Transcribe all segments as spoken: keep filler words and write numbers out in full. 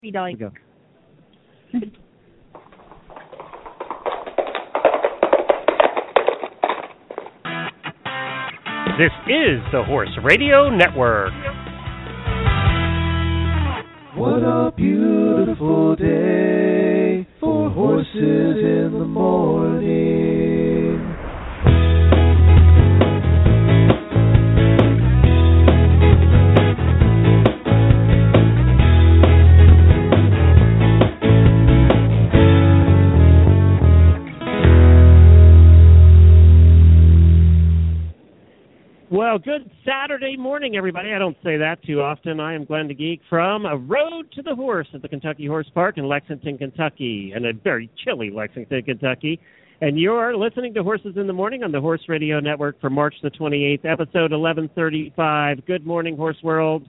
Me, Dolly. Go. This is the Horse Radio Network. What a beautiful day for horses in the morning. Well, good Saturday morning, everybody. I don't say that too often. I am Glenn the Geek from A Road to the Horse at the Kentucky Horse Park in Lexington, Kentucky, and a very chilly Lexington, Kentucky. And you're listening to Horses in the Morning on the Horse Radio Network for March the twenty-eighth, episode eleven thirty-five. Good morning, Horse World.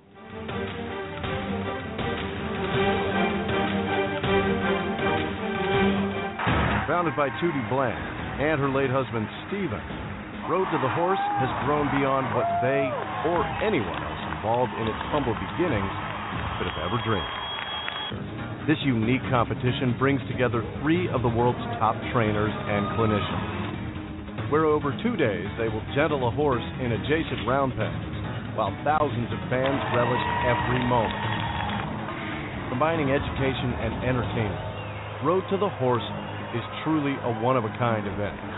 Founded by Tootie Blank and her late husband, Stephen, Road to the Horse has grown beyond what they or anyone else involved in its humble beginnings could have ever dreamed. This unique competition brings together three of the world's top trainers and clinicians, where over two days they will gentle a horse in adjacent round pens, while thousands of fans relish every moment. Combining education and entertainment, Road to the Horse is truly a one-of-a-kind event.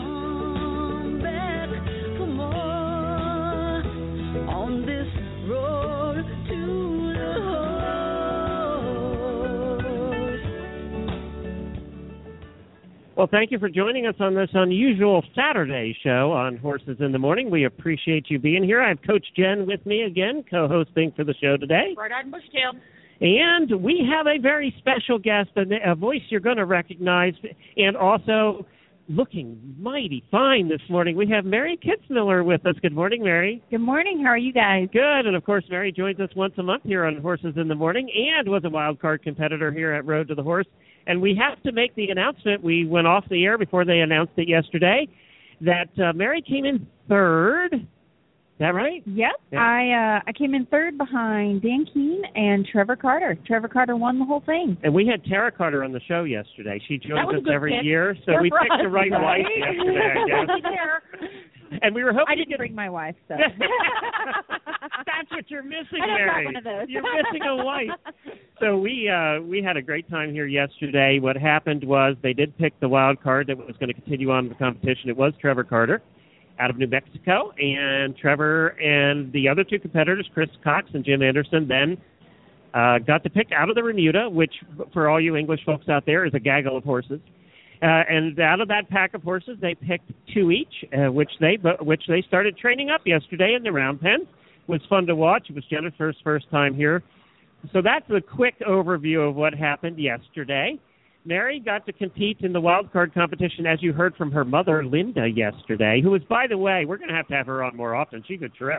Well, thank you for joining us on this unusual Saturday show on Horses in the Morning. We appreciate you being here. I have Coach Jen with me again, co-hosting for the show today. Bright-eyed and bushy-tailed. And we have a very special guest, a, a voice you're going to recognize, and also looking mighty fine this morning. We have Mary Kitzmiller with us. Good morning, Mary. Good morning. How are you guys? Good. And, of course, Mary joins us once a month here on Horses in the Morning and was a wild card competitor here at Road to the Horse. And we have to make the announcement. We went off the air before they announced it yesterday that uh, Mary came in third. Is that right? Yep. Yeah. I uh, I came in third behind Dan Keene and Trevor Carter. Trevor Carter won the whole thing. And we had Tara Carter on the show yesterday. She joins us every pick. year, so Good we for picked us, the right right? wife yesterday, I guess. And we were hoping I didn't to get... bring my wife, so. That's what you're missing, I don't Mary. got one of those. You're missing a wife. So we uh, we had a great time here yesterday. What happened was they did pick the wild card that was going to continue on in the competition. It was Trevor Carter out of New Mexico, and Trevor and the other two competitors, Chris Cox and Jim Anderson, then uh, got to pick out of the Remuda, which for all you English folks out there is a gaggle of horses. Uh, and out of that pack of horses, they picked two each, uh, which they which they started training up yesterday in the round pen. It was fun to watch. It was Jennifer's first time here. So that's a quick overview of what happened yesterday. Mary got to compete in the wild card competition, as you heard from her mother, Linda, yesterday, who was, by the way, we're going to have to have her on more often. She's a trip.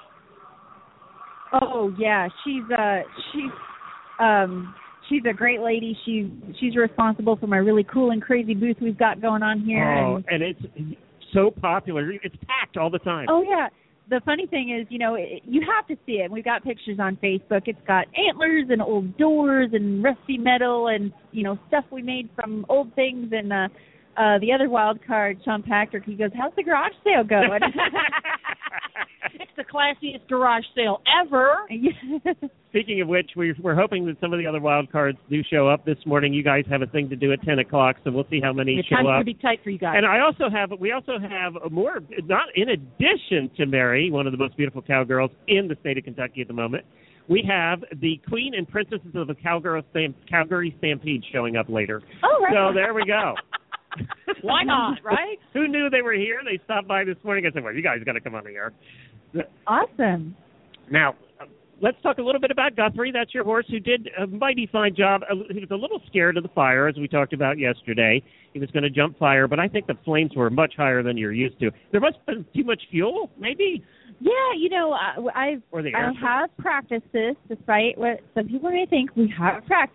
Oh, yeah. She's uh, she's um, she's a great lady. She's she's responsible for my really cool and crazy booth we've got going on here. Oh, and, and it's so popular. It's packed all the time. Oh, yeah. The funny thing is, you know, it, you have to see it. We've got pictures on Facebook. It's got antlers and old doors and rusty metal and, you know, stuff we made from old things. And uh, uh, the other wild card, Sean Patrick, he goes, how's the garage sale going? It's the classiest garage sale ever. Speaking of which, we're, we're hoping that some of the other wild cards do show up this morning. You guys have a thing to do at ten o'clock, so we'll see how many the show time's up. going to be tight for you guys. And I also have, we also have a more, not in addition to Mary, one of the most beautiful cowgirls in the state of Kentucky at the moment, we have the Queen and Princesses of the Cowgirl Stamp, Calgary Stampede showing up later. Oh, right. So there we go. Why not, right? Who knew they were here? They stopped by this morning. I said, well, you guys got to come on the air. Awesome. Now, let's talk a little bit about Guthrie. That's your horse who did a mighty fine job. He was a little scared of the fire, as we talked about yesterday. He was going to jump fire, but I think the flames were much higher than you're used to. There must have been too much fuel, maybe? Yeah, you know, I, I've, Or the I air have practiced this, despite what some people may think. We have practiced.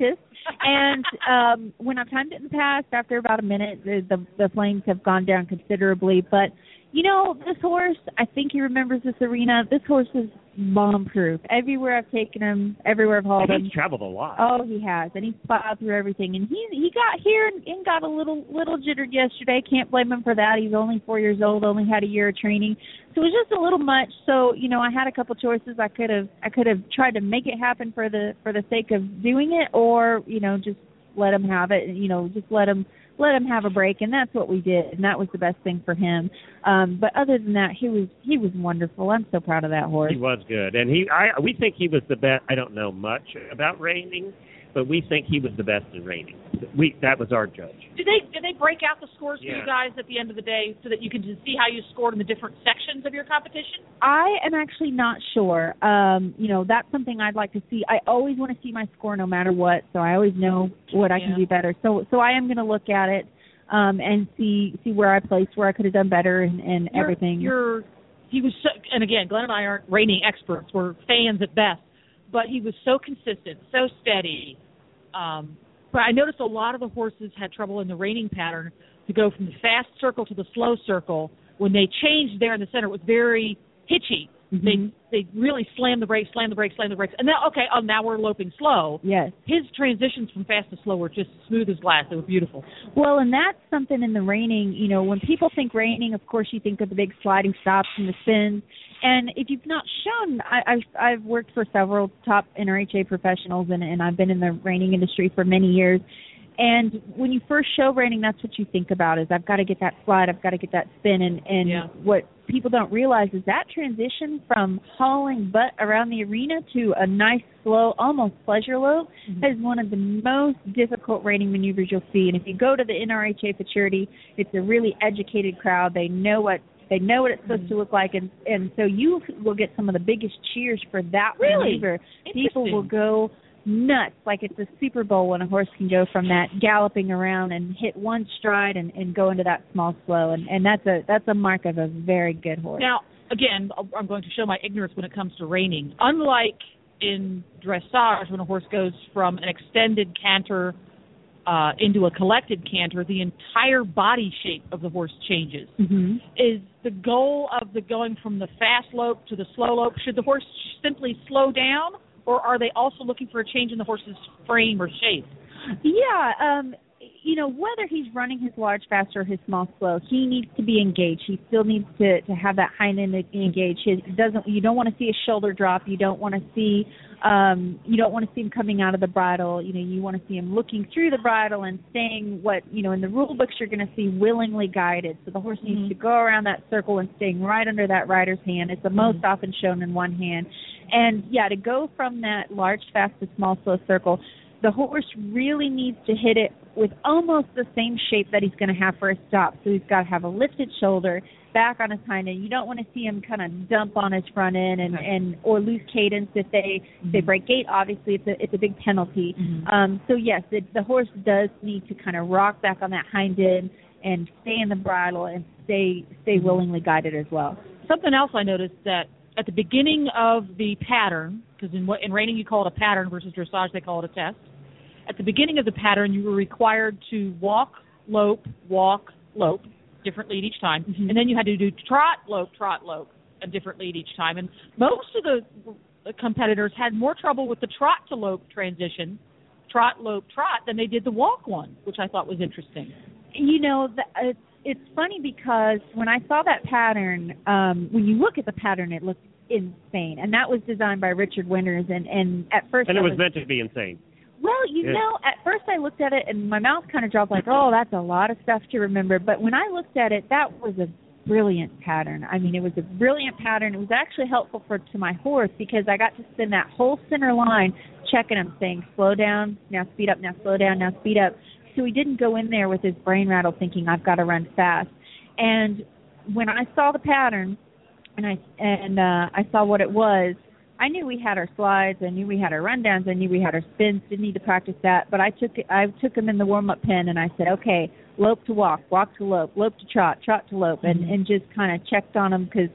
And um, when I've timed it in the past, after about a minute, the, the the flames have gone down considerably. But you know, this horse, I think he remembers this arena. This horse is bomb-proof. Everywhere I've taken him, everywhere I've hauled him. He's traveled a lot. Oh, he has, and he's plowed through everything. And he he got here and, and got a little little jittered yesterday. Can't blame him for that. He's only four years old, only had a year of training, so it was just a little much. So you know, I had a couple choices. I could have I could have tried to make it happen for the for the sake of doing it, or you know, just let him have it. You know, just let him. let him have a break, and that's what we did, and that was the best thing for him. Um, but other than that, he was he was wonderful. I'm so proud of that horse. He was good, and he I we think he was the best. I don't know much about reining, but we think he was the best in reining. We that was our judge. Did they did they break out the scores Yeah. for you guys at the end of the day so that you can just see how you scored in the different sections of your competition? I am actually not sure. Um, you know, that's something I'd like to see. I always want to see my score no matter what, so I always know what I can Yeah. do better. So so I am going to look at it um, and see see where I placed, where I could have done better, and, and You're- everything. You're, he was so, and again, Glenn and I aren't reining experts. We're fans at best. But he was so consistent, so steady. Um, but I noticed a lot of the horses had trouble in the reining pattern to go from the fast circle to the slow circle. When they changed there in the center, it was very hitchy. Mhm. They they really slammed the brakes, slammed the brakes, slammed the brakes. And now, okay, oh, now we're loping slow. Yes. His transitions from fast to slow were just smooth as glass. They were beautiful. Well, and that's something in the reining, you know, when people think reining, of course you think of the big sliding stops and the spins. And if you've not shown, I, I've, I've worked for several top N R H A professionals, and, and I've been in the reining industry for many years. And when you first show reining, that's what you think about is I've got to get that slide, I've got to get that spin. And, and Yeah. what people don't realize is that transition from hauling butt around the arena to a nice, slow, almost pleasure lope Mm-hmm. is one of the most difficult reining maneuvers you'll see. And if you go to the N R H A Futurity, it's a really educated crowd. They know what They know what it's supposed Mm-hmm. to look like, and and so you will get some of the biggest cheers for that Really? maneuver. People Interesting. will go nuts, like it's a Super Bowl when a horse can go from that galloping around and hit one stride and, and go into that small slow, and, and that's a that's a mark of a very good horse. Now, again, I'm going to show my ignorance when it comes to reining. Unlike in dressage, when a horse goes from an extended canter uh, into a collected canter, the entire body shape of the horse changes. Mm-hmm. Is the goal of the going from the fast lope to the slow lope, should the horse simply slow down, or are they also looking for a change in the horse's frame or shape? Yeah, um, you know, whether he's running his large fast or his small slow, he needs to be engaged. He still needs to, to have that hind end engaged. He doesn't. You don't want to see a shoulder drop. You don't want to see. Um, you don't want to see him coming out of the bridle. You know, you want to see him looking through the bridle and staying what you know in the rule books you're going to see willingly guided. So the horse needs Mm-hmm. to go around that circle and staying right under that rider's hand. It's the most Mm-hmm. often shown in one hand. And yeah, to go from that large fast to small slow circle, the horse really needs to hit it with almost the same shape that he's going to have for a stop. So he's got to have a lifted shoulder, back on his hind end. You don't want to see him kind of dump on his front end and, Okay. and or lose cadence if they Mm-hmm. if they break gait. Obviously, it's a it's a big penalty. Mhm. Um, so yes, it, the horse does need to kind of rock back on that hind end and stay in the bridle and stay stay Mm-hmm. willingly guided as well. Something else I noticed that at the beginning of the pattern, because in, what- in reining you call it a pattern versus dressage they call it a test. At the beginning of the pattern, you were required to walk, lope, walk, lope, different lead each time, Mhm. and then you had to do trot, lope, trot, lope, a different lead each time. And most of the the competitors had more trouble with the trot to lope transition, trot, lope, trot, than they did the walk one, which I thought was interesting. You know, the, it's it's funny because when I saw that pattern, um, when you look at the pattern, it looks insane, and that was designed by Richard Winters. And, and at first, And it I was meant to be insane. well, you Yeah. know, at first I looked at it and my mouth kind of dropped, like, oh, that's a lot of stuff to remember. But when I looked at it, that was a brilliant pattern. I mean, it was a brilliant pattern. It was actually helpful for to my horse because I got to spin that whole center line checking him, saying, slow down, now speed up, now slow down, now speed up. So he didn't go in there with his brain rattle thinking, I've got to run fast. And when I saw the pattern and I and uh, I saw what it was, I knew we had our slides, I knew we had our rundowns, I knew we had our spins, didn't need to practice that, but I took I took him in the warm-up pen and I said, okay, lope to walk, walk to lope, lope to trot, trot to lope, and, and just kind of checked on him because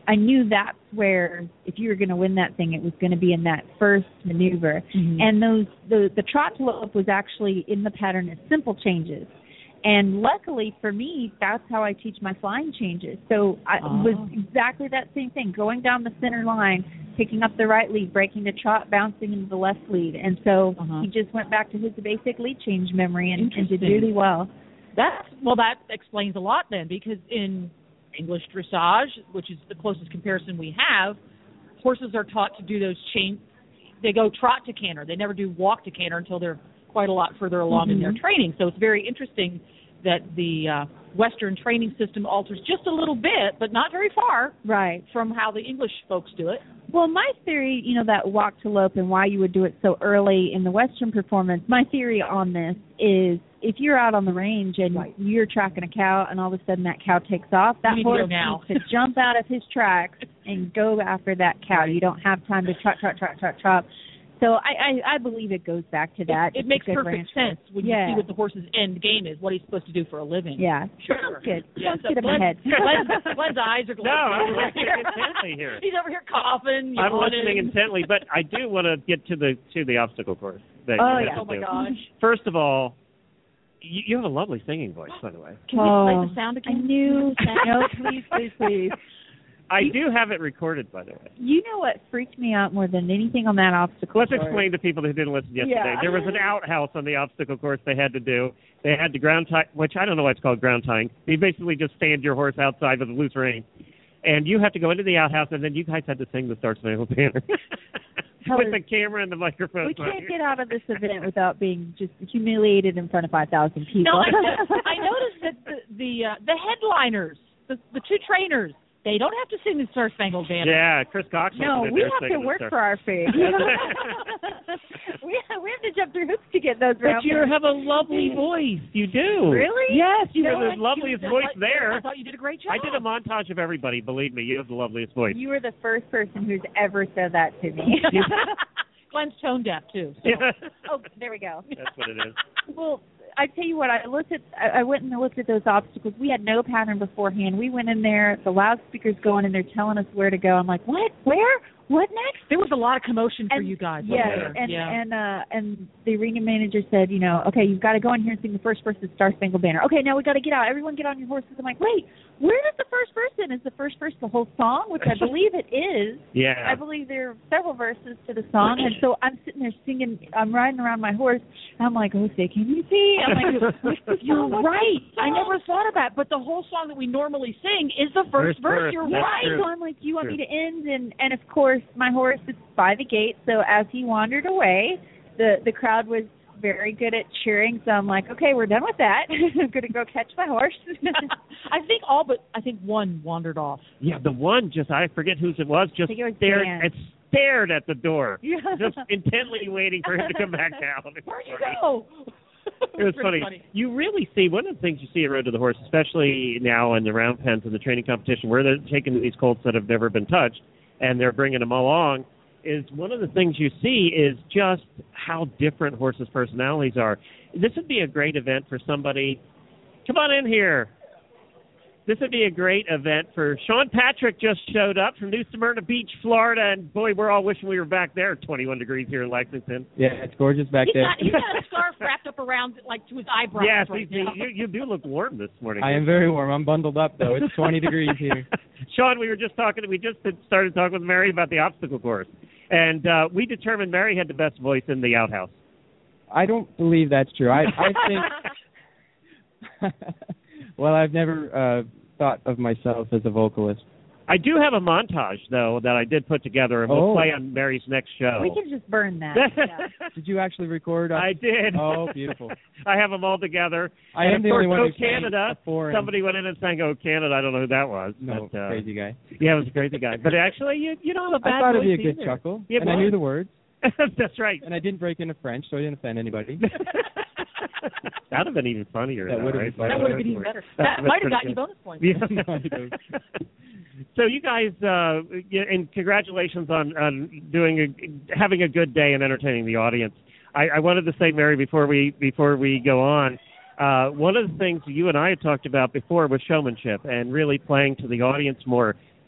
I knew that's where, if you were going to win that thing, it was going to be in that first maneuver. Mm-hmm. And those the, the trot to lope was actually in the pattern as simple changes. And luckily for me, that's how I teach my flying changes. So I Oh. was exactly that same thing, going down the center line, picking up the right lead, breaking to trot, bouncing into the left lead. And so Uh-huh. he just went back to his basic lead change memory and, and did Interesting. really well. That's well, that explains a lot then, because in English dressage, which is the closest comparison we have, horses are taught to do those chain. They go trot to canter. They never do walk to canter until they're quite a lot further along Mm-hmm. in their training. So it's very interesting that the uh, Western training system alters just a little bit, but not very far Right. from how the English folks do it. Well, my theory, you know, that walk to lope and why you would do it so early in the Western performance, my theory on this is if you're out on the range and Right. you're tracking a cow and all of a sudden that cow takes off, that You need to go horse now. needs to jump out of his tracks and go after that cow. You don't have time to trot, trot, trot, trot, trot. So I, I, I believe it goes back to that. It, it It's a makes good perfect ranch sense horse. when yeah. you see what the horse's end game is, what he's supposed to do for a living. Yeah. Sure. Sounds good. Yeah, Sounds so good in my Glenn- head. Glenn's, Glenn's eyes are No, glowing. I'm listening intently here. He's over here coughing. I'm yawning. listening intently, but I do want to get to the to the obstacle course. That Oh, you yeah. have Oh, to my do. gosh. First of all, you, you have a lovely singing voice, by the way. Can we Oh, play the sound I again? knew. No, please, please, please. I do have it recorded, by the way. You know what freaked me out more than anything on that obstacle Let's course? explain to people who didn't listen yesterday. Yeah. There was an outhouse on the obstacle course they had to do. They had to ground tie, which I don't know why it's called ground tying. You basically just stand your horse outside with a loose rein. And you have to go into the outhouse, and then you guys had to sing the Star Spangled Banner. With the camera and the microphone. We can't get out of this event without being just humiliated in front of five thousand people. No, I, I noticed that the the, uh, the headliners, the, the two trainers, they don't have to sing the Star Spangled Banner. Yeah, Chris Cox. No, was in we there have to singing the work Star- for our food. we we have to jump through hoops to get those But round. you have a lovely voice. You do. Really? Yes, you No, have I- the loveliest you- voice I- there. I thought you did a great job. I did a montage of everybody. Believe me, you have the loveliest voice. You were the first person who's ever said that to me. Glenn's tone deaf too. So. Oh, there we go. That's what it is. Well, I tell you what, I looked at, I I went and looked at those obstacles. We had no pattern beforehand. We went in there, the loudspeaker's going, and they're telling us where to go. I'm like, what? Where? What next? There was a lot of commotion for And- you guys. Yeah, wasn't there? and yeah. and uh, and the arena manager said, you know, okay, you've got to go in here and sing the first verse of Star Spangled Banner. Okay, now we got to get out. Everyone get on your horses. I'm like, wait, where is the first verse in? Is the first verse the whole song? Which I believe it is. Yeah. I believe there are several verses to the song, and so I'm sitting there singing. I'm riding around my horse, and I'm like, oh, say, can you see? I'm like, what's the You're song? right. I never thought of that. But the whole song that we normally sing is the first First verse. verse, You're that's right. true. So I'm like, you want True. me to end? And and of course, my horse is by the gate. So as he wandered away, the the crowd was very good at cheering. So I'm like, okay, we're done with that. I'm gonna go catch my horse. I think all but I think one wandered off. Yeah, the one just, I forget whose it was, just think it was stared, Dan. it stared at the door, Yeah. just intently waiting for him to come back down. Where'd you go? It was funny. You really see, one of the things you see at Road to the Horse, especially now in the round pens and the training competition, where they're taking these colts that have never been touched and they're bringing them along, is one of the things you see is just how different horses' personalities are. This would be a great event for somebody. Come on in here. This would be a great event for Sean Patrick. Just showed up from New Smyrna Beach, Florida, and boy, we're all wishing we were back there. twenty-one degrees here in Lexington. Yeah, it's gorgeous back He's there. got, he's got a scarf wrapped up around like to his eyebrows. Yes, right you, now. you, you do look warm this morning. I am very warm. I'm bundled up though. It's twenty degrees here. Sean, we were just talking. We just had started talking with Mary about the obstacle course, and uh, we determined Mary had the best voice in the outhouse. I don't believe that's true. I, I think. Well, I've never uh, thought of myself as a vocalist. I do have a montage though that I did put together, and we'll Oh. play on Mary's next show. We can just burn that. Yeah. Did you actually record? A- I did. Oh, beautiful. I have them all together. I and am of the course, only one Go who sang Canada. before and- Somebody went in and sang "Oh Canada." I don't know who that was. No, but, uh, crazy guy. Yeah, it was a crazy guy. But actually, you you don't have a bad I thought it'd be a voice good either. chuckle, It and I was. knew the words, That's right. and I didn't break into French, so I didn't offend anybody. That would have been even funnier. That though, would have right? been That would have been even better. That might have gotten you bonus points. Yeah. So you guys, uh, yeah, and congratulations on, on doing a, having a good day and entertaining the audience. I, I wanted to say, Mary, before we before we go on, uh, one of the things you and I had talked about before was showmanship and really playing to the audience more.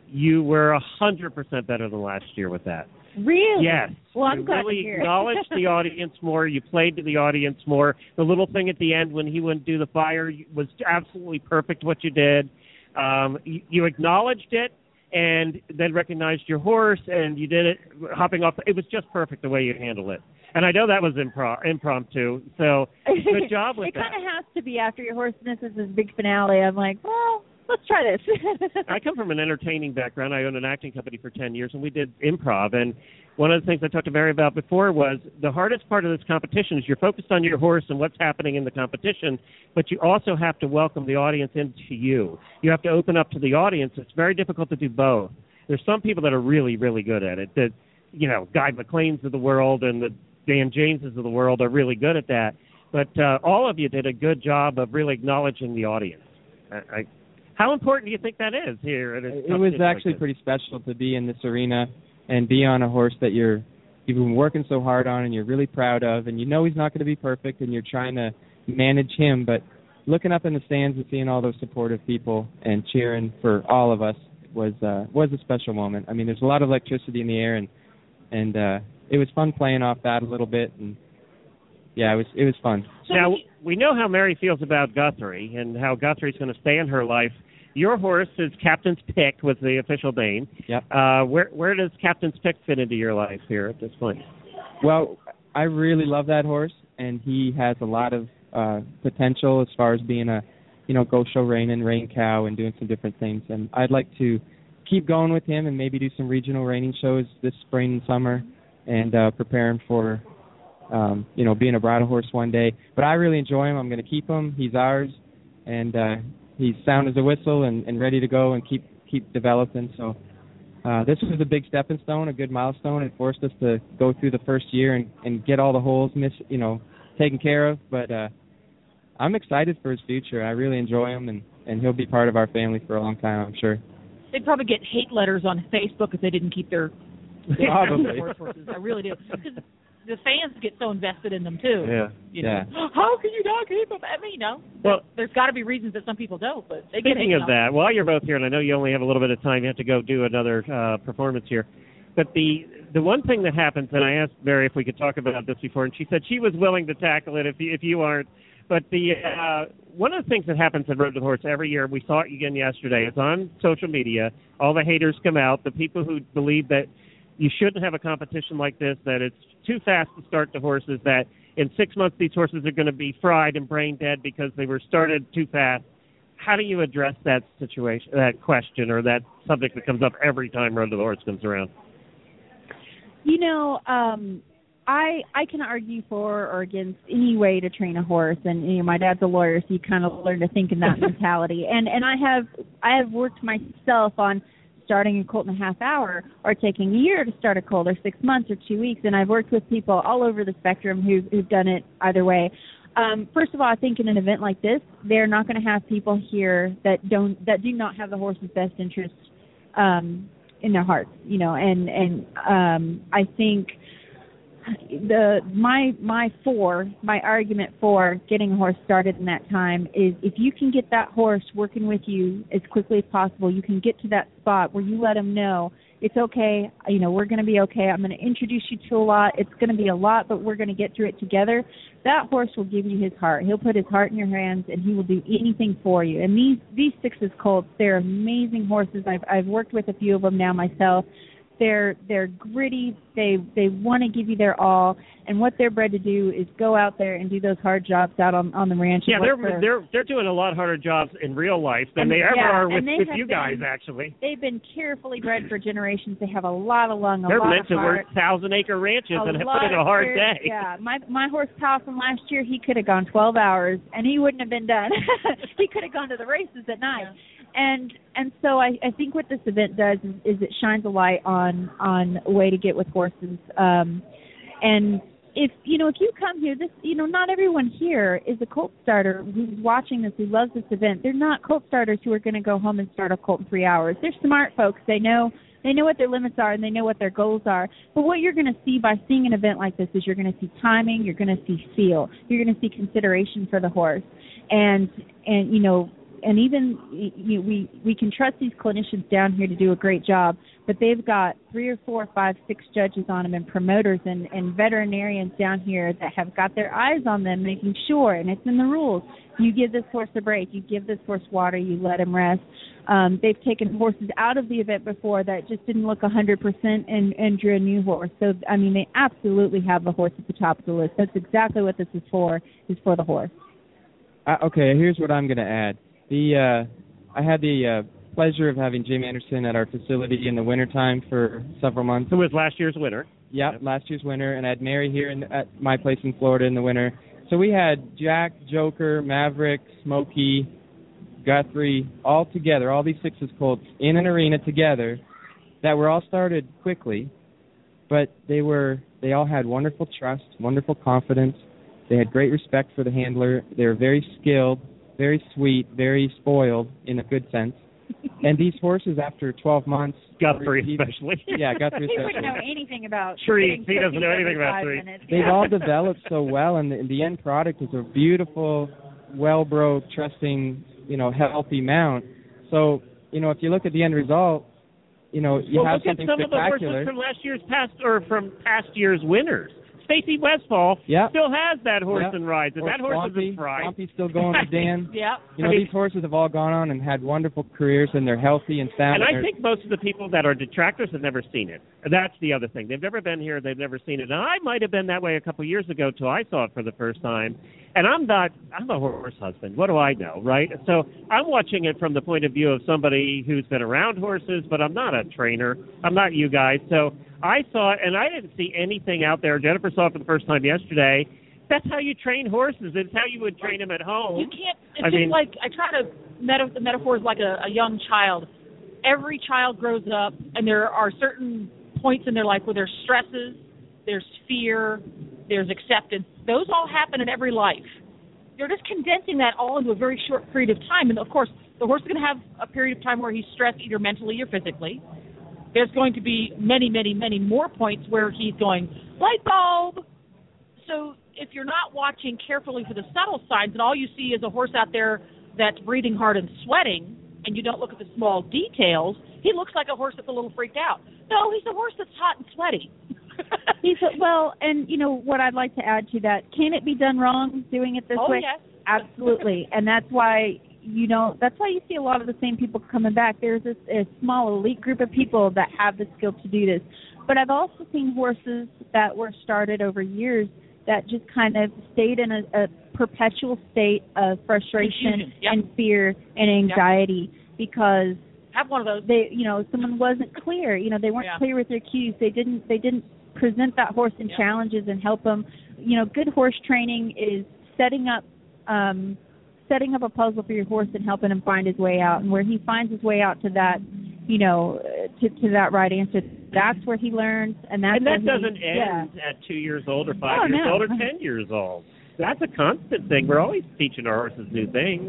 you were a hundred percent better than last year with that. Really? Yes. Well, I'm you glad really to hear. acknowledged the audience more. You played to the audience more. The little thing at the end when he wouldn't do the fire was absolutely perfect. What you did, um, you, you acknowledged it, and then recognized your horse, and you did it hopping off. It was just perfect the way you handled it. And I know that was impro- impromptu, so good job with it that. It kind of has to be after your horse misses his big finale. I'm like, well, let's try this. I come from an entertaining background. I owned an acting company for ten years, and we did improv. And one of the things I talked to Mary about before was the hardest part of this competition is you're focused on your horse and what's happening in the competition, but you also have to welcome the audience into you. You have to open up to the audience. It's very difficult to do both. There's some people that are really, really good at it. That, you know, Guy McLean's of the world and the Dan Jameses of the world are really good at that. But uh, all of you did a good job of really acknowledging the audience. I, I How important do you think that is here? At a it was actually like pretty special to be in this arena and be on a horse that you're you've been working so hard on and you're really proud of, and you know he's not going to be perfect, and you're trying to manage him. But looking up in the stands and seeing all those supportive people and cheering for all of us was uh, was a special moment. I mean, there's a lot of electricity in the air, and and uh, it was fun playing off that a little bit, and yeah, it was it was fun. Now, we know how Mary feels about Guthrie and how Guthrie's going to stay in her life. Your horse is Captain's Pick with the official name. Yep. Uh, where where does Captain's Pick fit into your life here at this point? Well, I really love that horse, and he has a lot of uh, potential as far as being a, you know, go show reining, rain cow, and doing some different things. And I'd like to keep going with him and maybe do some regional reining shows this spring and summer, and uh, prepare him for, um, you know, being a bridle horse one day. But I really enjoy him. I'm going to keep him. He's ours, and uh, he's sound as a whistle and, and ready to go and keep keep developing. So uh, this was a big stepping stone, a good milestone. It forced us to go through the first year and, and get all the holes, miss, you know, taken care of. But uh, I'm excited for his future. I really enjoy him, and, and he'll be part of our family for a long time, I'm sure. They'd probably get hate letters on Facebook if they didn't keep their, their Probably. horse horses. I really do. Because the fans get so invested in them, too. Yeah. You know, Yeah. how can you not keep them? I mean, you know, Well, there's got to be reasons that some people don't, but they get speaking hate of on. that, while you're both here, and I know you only have a little bit of time, you have to go do another uh, performance here. But the the one thing that happens, and I asked Mary if we could talk about this before, and she said she was willing to tackle it if you, if you aren't. But the uh, one of the things that happens at Road to the Horse every year, we saw it again yesterday, is on social media, all the haters come out, the people who believe that you shouldn't have a competition like this, that it's too fast to start the horses, that in six months these horses are going to be fried and brain dead because they were started too fast. How do you address that situation, that question, or that subject that comes up every time Road to the Horse comes around? You know, um, I I can argue for or against any way to train a horse, and you know, my dad's a lawyer, so you kind of learn to think in that mentality. And and I have I have worked myself on starting a colt in a half hour, or taking a year to start a colt, or six months, or two weeks. And I've worked with people all over the spectrum who've, who've done it either way. Um, first of all, I think in an event like this, they're not going to have people here that don't that do not have the horse's best interest um, in their hearts, you know. And and um, I think the my my for my argument for getting a horse started in that time is if you can get that horse working with you as quickly as possible, you can get to that spot where you let him know it's okay, you know, we're going to be okay. I'm going to introduce you to a lot. It's going to be a lot, but we're going to get through it together. That horse will give you his heart. He'll put his heart in your hands, and he will do anything for you. And these these Sixes colts, they're amazing horses. I've I've worked with a few of them now myself. They're they're gritty. They they want to give you their all, and what they're bred to do is go out there and do those hard jobs out on, on the ranch. Yeah, they're for, they're they're doing a lot harder jobs in real life than and, they ever yeah, are with, with you been, guys. Actually, they've been carefully bred for generations. They have a lot of lung, a they're lot meant of to heart. work thousand acre ranches a and have lot put in a of hard years, day. Yeah, my my horse Pal from last year, he could have gone twelve hours and he wouldn't have been done. He could have gone to the races at night. Yeah. And and so I, I think what this event does is, is it shines a light on on a way to get with horses. Um, and if you know if you come here, this you know not everyone here is a colt starter who's watching this, who loves this event. They're not colt starters who are going to go home and start a colt in three hours. They're smart folks. They know they know what their limits are and they know what their goals are. But what you're going to see by seeing an event like this is you're going to see timing, you're going to see feel, you're going to see consideration for the horse, and and you know. and even you, we we can trust these clinicians down here to do a great job, but they've got three or four, five, six judges on them and promoters and, and veterinarians down here that have got their eyes on them, making sure, and it's in the rules, you give this horse a break, you give this horse water, you let him rest. Um, they've taken horses out of the event before that just didn't look one hundred percent and, and drew a new horse. So, I mean, they absolutely have the horse at the top of the list. That's exactly what this is for, is for the horse. Uh, okay, here's what I'm going to add. The uh, I had the uh, pleasure of having Jim Anderson at our facility in the wintertime for several months. Who was last year's winner. Yep, yep, last year's winner, and I had Mary here in, at my place in Florida in the winter. So we had Jack, Joker, Maverick, Smokey, Guthrie, all together, all these sixes colts in an arena together that were all started quickly, but they were they all had wonderful trust, wonderful confidence. They had great respect for the handler. They were very skilled, very sweet, very spoiled in a good sense. And these horses, after twelve months, Guthrie especially, yeah, Guthrie he especially. wouldn't know anything about trees. He doesn't know anything about trees. They've all developed so well, and the, the end product is a beautiful, well-bred, trusting, you know, healthy mount. So, you know, if you look at the end result, you know, you well, have look something at some spectacular. Of the horses from last year's past or from past year's winners. Stacey Westfall yep. still has that horse yep. and rides, and or that horse Swampy, is fried. Swampy's still going to Dan. Yeah. You know, I mean, these horses have all gone on and had wonderful careers, and they're healthy and sound. And I think most of the people that are detractors have never seen it. That's the other thing. They've never been here. They've never seen it. And I might have been that way a couple of years ago till I saw it for the first time. And I'm not, I'm a horse husband. What do I know, right? So I'm watching it from the point of view of somebody who's been around horses, but I'm not a trainer. I'm not you guys. So I saw it, and I didn't see anything out there. Jennifer saw it for the first time yesterday. That's how you train horses. It's how you would train them at home. You can't, it's I just mean, like, I try to, meta, the metaphor is like a, a young child. Every child grows up, and there are certain points in their life where there's stresses, there's fear, there's acceptance. Those all happen in every life. You're just condensing that all into a very short period of time. And, of course, the horse is going to have a period of time where he's stressed either mentally or physically. There's going to be many, many, many more points where he's going, light bulb. So if you're not watching carefully for the subtle signs and all you see is a horse out there that's breathing hard and sweating, and you don't look at the small details, he looks like a horse that's a little freaked out. No, he's a horse that's hot and sweaty. He's a, well, and you know what I'd like to add to that, can it be done wrong doing it this oh, way? Yes. Absolutely. And that's why you know that's why you see a lot of the same people coming back. There's this a small elite group of people that have the skill to do this. But I've also seen horses that were started over years that just kind of stayed in a, a perpetual state of frustration yep. and fear and anxiety yep. because have one of those. They, you know, someone wasn't clear. You know, they weren't yeah. clear with their cues. They didn't. They didn't present that horse in yeah. challenges and help them. You know, good horse training is setting up, um, setting up a puzzle for your horse and helping him find his way out. And where he finds his way out to that, you know, to, to that right answer, that's where he learns. And that's and that where doesn't he, end yeah. at two years old or five oh, years no. old or ten years old. That's a constant thing. We're always teaching our horses new things.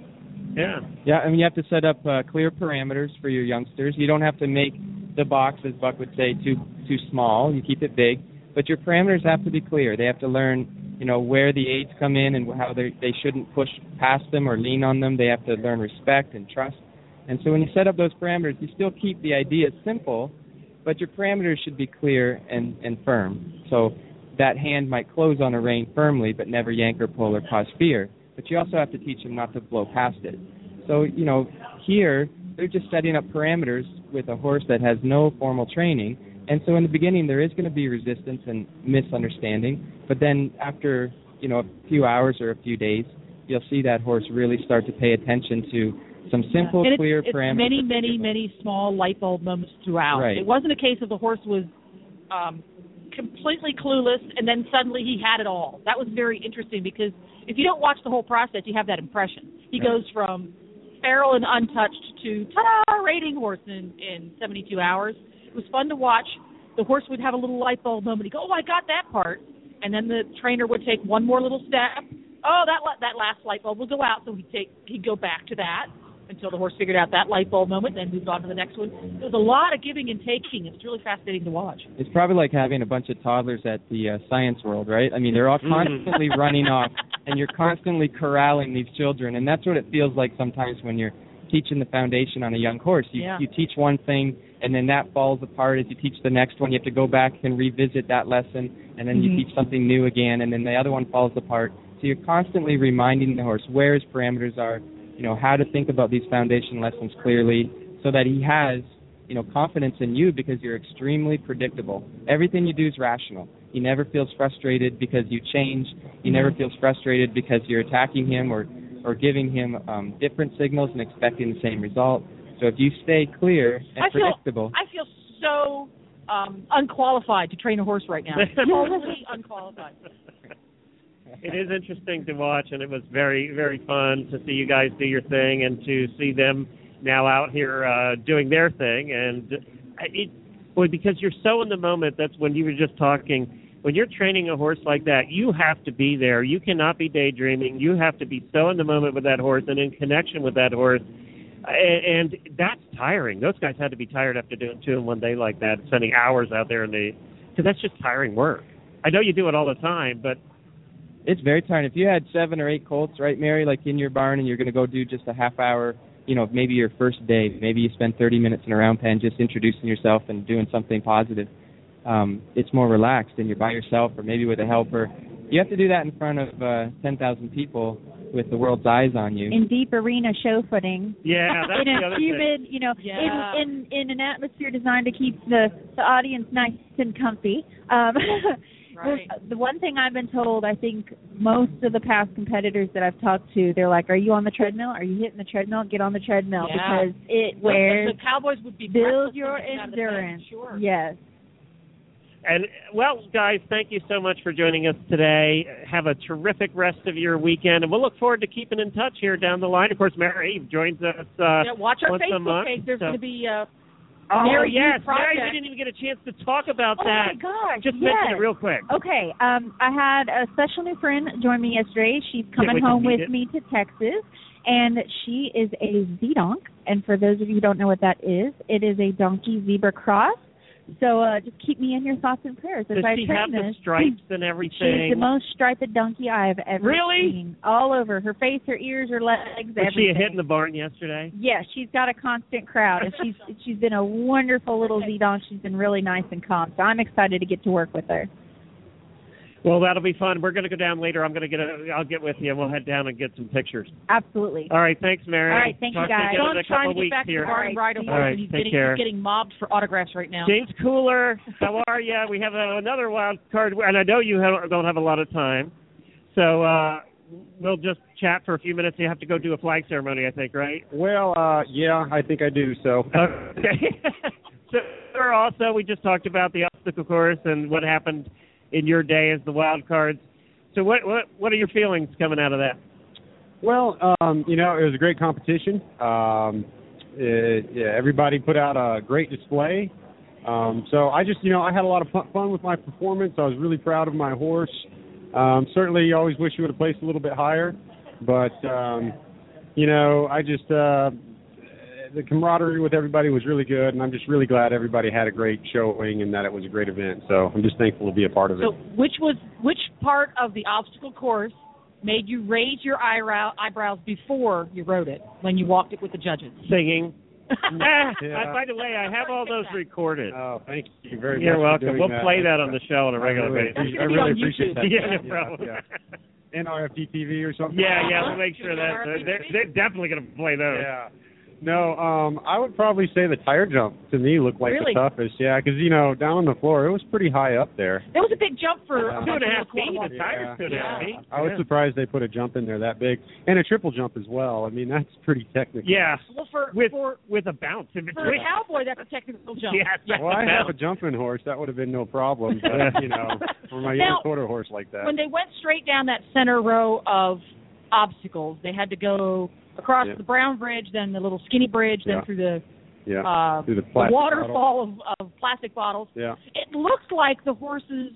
Yeah. Yeah, I mean, you have to set up uh, clear parameters for your youngsters. You don't have to make the box, as Buck would say, too too small. You keep it big, but your parameters have to be clear. They have to learn, you know, where the aids come in and how they they shouldn't push past them or lean on them. They have to learn respect and trust. And so when you set up those parameters, you still keep the idea simple, but your parameters should be clear and, and firm. So that hand might close on a rein firmly, but never yank or pull or cause fear. But you also have to teach them not to blow past it. So, you know, here they're just setting up parameters with a horse that has no formal training. And so in the beginning there is going to be resistance and misunderstanding. But then after, you know, a few hours or a few days, you'll see that horse really start to pay attention to some simple, and clear it's, parameters. It's many, many, many small light bulb moments throughout. Right. It wasn't a case of the horse was um, completely clueless and then suddenly he had it all. That was very interesting because if you don't watch the whole process, you have that impression. He right. goes from feral and untouched to ta-da, rating horse in, in seventy-two hours. It was fun to watch. The horse would have a little light bulb moment. He'd go, oh, I got that part. And then the trainer would take one more little step. Oh, that that last light bulb will go out. So he'd, take, he'd go back to that until the horse figured out that light bulb moment, then moved on to the next one. There's a lot of giving and taking. It's really fascinating to watch. It's probably like having a bunch of toddlers at the uh, Science World, right? I mean, they're all constantly running off and you're constantly corralling these children, and that's what it feels like sometimes when you're teaching the foundation on a young horse. You, yeah. you teach one thing, and then that falls apart as you teach the next one. You have to go back and revisit that lesson, and then mm-hmm. you teach something new again, and then the other one falls apart. So you're constantly reminding the horse where his parameters are, you know, how to think about these foundation lessons clearly, so that he has, you know, confidence in you because you're extremely predictable. Everything you do is rational. He never feels frustrated because you change. He never feels frustrated because you're attacking him or, or giving him um, different signals and expecting the same result. So if you stay clear and I feel, predictable. I feel so um, unqualified to train a horse right now. Totally unqualified. It is interesting to watch, and it was very, very fun to see you guys do your thing and to see them now out here uh, doing their thing. And it, boy, because you're so in the moment, that's when you were just talking, when you're training a horse like that, you have to be there. You cannot be daydreaming. You have to be so in the moment with that horse and in connection with that horse. And, and that's tiring. Those guys had to be tired after doing two in one day like that, spending hours out there in the, because that's just tiring work. I know you do it all the time, but it's very tiring. If you had seven or eight colts, right, Mary, like in your barn, and you're going to go do just a half hour, you know, maybe your first day, maybe you spend thirty minutes in a round pen just introducing yourself and doing something positive. Um, it's more relaxed, and you're by yourself or maybe with a helper. You have to do that in front of uh, ten thousand people with the world's eyes on you. In deep arena show footing. Yeah, that's in the a other humid, thing. you know, Yeah. in, in in an atmosphere designed to keep the, the audience nice and comfy. Um, Right. The one thing I've been told, I think most of the past competitors that I've talked to, they're like, "Are you on the treadmill? Are you hitting the treadmill? Get on the treadmill Yeah. because it Well, wears the Cowboys would be build breathless your coming out of the pen, endurance." Sure. Yes. And, well, guys, thank you so much for joining us today. Have a terrific rest of your weekend, and we'll look forward to keeping in touch here down the line. Of course, Mary joins us uh, Yeah, watch our once a Facebook month. page. There's so. going to be uh, Oh, Mary yes, Youth Mary, Project. we didn't even get a chance to talk about Oh that. my gosh! Just yes. mention it real quick. Okay, um, I had a special new friend join me yesterday. She's coming wait to home meet with it. me to Texas, and she is a Z-Donk. And for those of you who don't know what that is, it is a donkey zebra cross. So uh, just keep me in your thoughts and prayers as Does I she train have the this. stripes and everything? She's the most striped donkey I have ever Really? seen. All over her face, her ears, her legs, Was everything. she a hit in the barn yesterday? Yeah, she's got a constant crowd, and she's she's been a wonderful little Z-Donk. She's been really nice and calm, so I'm excited to get to work with her. Well, that'll be fun. We're going to go down later. I'm going to get a, I'll get with you, and we'll head down and get some pictures. Absolutely. All right, thanks, Mary. All right, thank you, Talk guys. to you again in John's a trying couple to get weeks back to here. the barn and ride a All horse, right, and he's take getting, care. he's getting mobbed for autographs right now. James Cooler, how are you? We have a, another wild card, and I know you have, don't have a lot of time, so uh, we'll just chat for a few minutes. You have to go do a flag ceremony, I think, right? Well, uh, yeah, I think I do, so. Okay. So also, we just talked about the obstacle course and what happened in your day as the wild cards. So what what what are your feelings coming out of that? Well, um, you know, it was a great competition. Um, it, yeah, everybody put out a great display. Um, so I just, you know, I had a lot of fu- fun with my performance. I was really proud of my horse. Um, certainly, you always wish you would have placed a little bit higher. But, um, you know, I just, uh, the camaraderie with everybody was really good, and I'm just really glad everybody had a great showing and that it was a great event. So I'm just thankful to be a part of it. So which was which part of the obstacle course made you raise your eyebrow, eyebrows before you rode it, when you walked it with the judges? Singing. Ah, Yeah. By the way, I have all those recorded. Oh, thank you very You're much. for welcome. doing We'll that. play that on the show on a regular I really, basis. I It's really on appreciate YouTube. that. Yeah, no problem. Yeah. N R F T T V or something. Yeah, yeah, we'll make sure that they're, they're definitely going to play those. Yeah. No, um, I would probably say the tire jump to me looked like Really? the toughest. Yeah, because you know down on the floor it was pretty high up there. There was a big jump for Yeah. Two and a half feet. Yeah. The tire's two and a half Yeah. feet. I was Yeah. surprised they put a jump in there that big and a triple jump as well. I mean that's pretty technical. Yeah, Well, for with for, with a bounce in for a between. cowboy, that's a technical jump. Yeah, Well, I Yeah. have a jumping horse. That would have been no problem. But you know, for my Now, young quarter horse like that. When they went straight down that center row of obstacles, they had to go across Yeah. the Brown Bridge, then the little skinny bridge, then Yeah. through the yeah. uh, Through the the plastic waterfall of, of plastic bottles. Yeah. It looked like the horses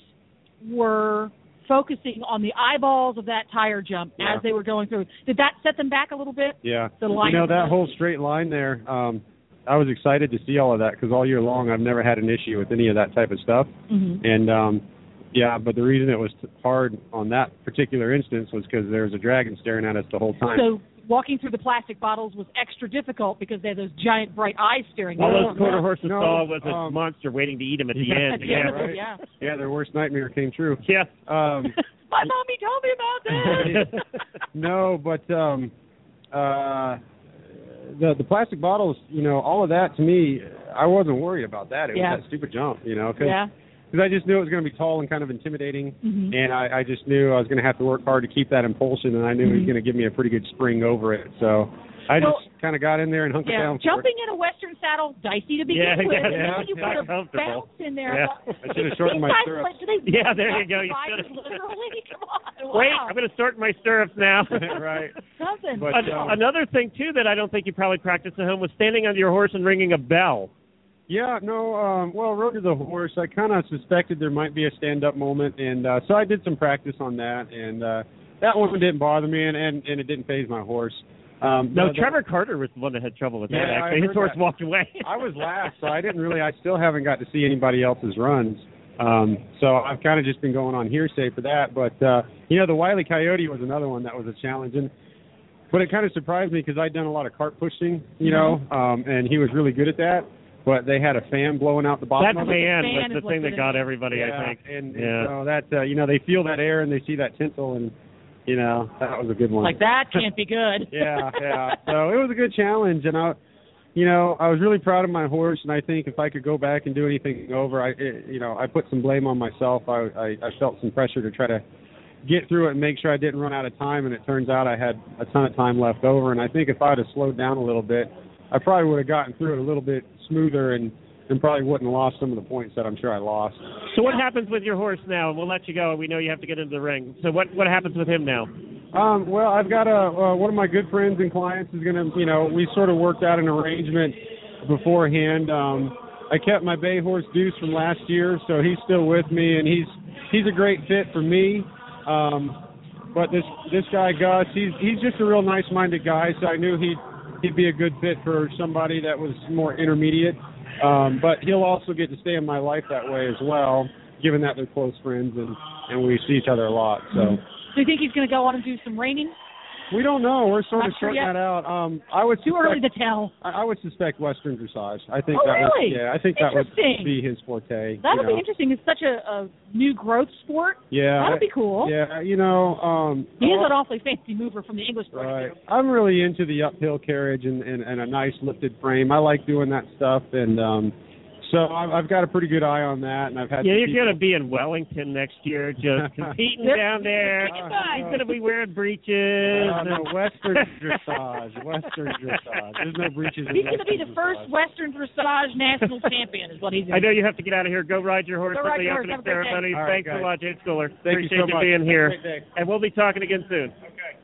were focusing on the eyeballs of that tire jump Yeah. as they were going through. Did that set them back a little bit? Yeah. The line You know of that the- whole straight line there. Um, I was excited to see all of that because all year long I've never had an issue with any of that type of stuff. Mm-hmm. And um, Yeah, but the reason it was hard on that particular instance was because there was a dragon staring at us the whole time. So walking through the plastic bottles was extra difficult because they had those giant bright eyes staring at All you. those quarter horses no, saw was a um, monster waiting to eat him at the yeah, end. Yeah, Yeah, right. yeah. Yeah, their worst nightmare came true. yeah. Um, My mommy told me about this. no, but um, uh, the the plastic bottles, you know, all of that to me, I wasn't worried about that. It Yeah. was that stupid jump, you know, because Yeah. I just knew it was going to be tall and kind of intimidating, Mhm. and I, I just knew I was going to have to work hard to keep that impulsion, and I knew he was Mhm. going to give me a pretty good spring over it. So I Well, just kind of got in there and hunkered Yeah, down for jumping in a Western saddle, dicey to begin Yeah, with, yeah, and yeah, then you not put a comfortable. bounce in there. Yeah. I should have shortened my These guys, stirrups. like, do they Yeah, there you go. You riders should've- literally? Come on. Wow. Wait, I'm going to shorten my stirrups now. Right. Something. But, An- um, Another thing, too, that I don't think you probably practiced at home was standing on your horse and ringing a bell. Yeah, no, um, well, Road to the Horse, I kind of suspected there might be a stand-up moment, and uh, so I did some practice on that, and uh, that one didn't bother me, and, and, and it didn't faze my horse. Um, No, the- the- Trevor Carter was the one that had trouble with that, Yeah, I actually. His heard horse that. walked away. I was last, so I didn't really, I still haven't got to see anybody else's runs. Um, so I've kind of just been going on hearsay for that, but, uh, you know, the Wile E. Coyote was another one that was a challenge, and but it kind of surprised me because I'd done a lot of cart pushing, you know, um, and he was really good at that. But they had a fan blowing out the bottom That of it. fan fan was is the what thing did that it. got everybody, yeah, I think. And, and Yeah. so that, uh, you know, they feel that air and they see that tinsel, and, you know, that was a good one. Like, that can't be good. yeah, yeah. So it was a good challenge, and I, you know, I was really proud of my horse, and I think if I could go back and do anything over, I, it, you know, I put some blame on myself. I, I, I felt some pressure to try to get through it and make sure I didn't run out of time, and it turns out I had a ton of time left over, and I think if I'd have slowed down a little bit, I probably would have gotten through it a little bit smoother and, and probably wouldn't have lost some of the points that I'm sure I lost. So what happens with your horse now? And we'll let you go. We know you have to get into the ring. So what, what happens with him now? Um, well, I've got a uh, one of my good friends and clients is going to, you know, we sort of worked out an arrangement beforehand. Um, I kept my bay horse Deuce from last year, so he's still with me, and he's he's a great fit for me. Um, but this this guy Gus, he's he's just a real nice-minded guy, so I knew he'd he'd be a good fit for somebody that was more intermediate. Um, but he'll also get to stay in my life that way as well, given that they're close friends and, and we see each other a lot. So. Do you think he's going to go on and do some reining? We don't know. We're sort Not of sure sorting yet? that out. Um, I would Too suspect, early to tell. I, I would suspect Western dressage. I think Oh, that really? would, yeah, I think that would Interesting. be his forte. That'll you know. be interesting. It's such a, a new growth sport. Yeah, That'll I- be cool. Yeah, you know, um, He is uh, an awfully fancy mover from the English point right. of view. I'm really into the uphill carriage and, and, and a nice lifted frame. I like doing that stuff, and um, so I've, I've got a pretty good eye on that. And I've had Yeah, some you're people- going to be in Wellington next year, just competing Yep. down there. Pick a side. He's going to be wearing breeches. Uh, no, Western dressage. Western dressage. There's no breeches. in He's going to be the Western first dressage. Western dressage national champion is what he's I going know to you have to get out of here. Go ride your horse Go at ride the your horse. opening Have a great day. ceremony. All right, Thanks guys. a lot, Jade Schooler. Thank you Appreciate so much. being here. Have a great day. And we'll be talking again soon. Okay.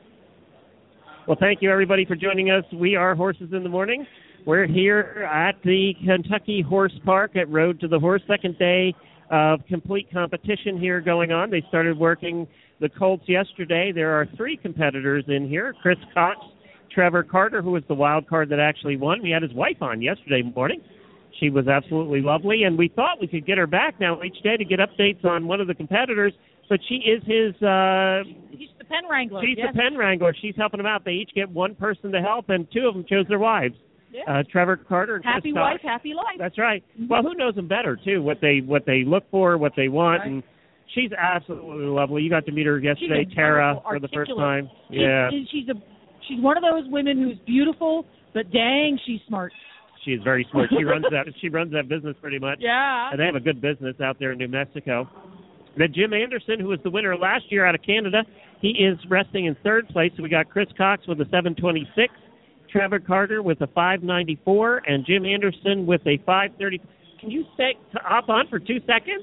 Well, thank you, everybody, for joining us. We are Horses in the Morning. We're here at the Kentucky Horse Park at Road to the Horse, second day of complete competition here going on. They started working the colts yesterday. There are three competitors in here, Chris Cox, Trevor Carter, who was the wild card that actually won. We had his wife on yesterday morning. She was absolutely lovely, and we thought we could get her back now each day to get updates on one of the competitors, but she is his uh, He's the pen wrangler. she's yes. the pen wrangler. She's helping them out. They each get one person to help, and two of them chose their wives. Yeah. Uh, Trevor Carter and Happy Chris wife, Cox. happy life. That's right. Mhm. Well, who knows them better too? What they what they look for, what they want, Right. and she's absolutely lovely. You got to meet her yesterday, She's a Tara, wonderful, for the first articulate- time. She's, Yeah, She's a she's one of those women who's beautiful, but dang, she's smart. she's very smart. She runs that she runs that business pretty much. Yeah. And they have a good business out there in New Mexico. Then Jim Anderson, who was the winner last year out of Canada, he is resting in third place. So we got Chris Cox with a seven twenty-six, Trevor Carter with a five ninety-four, and Jim Anderson with a five thirty. Can you stay to hop on for two seconds?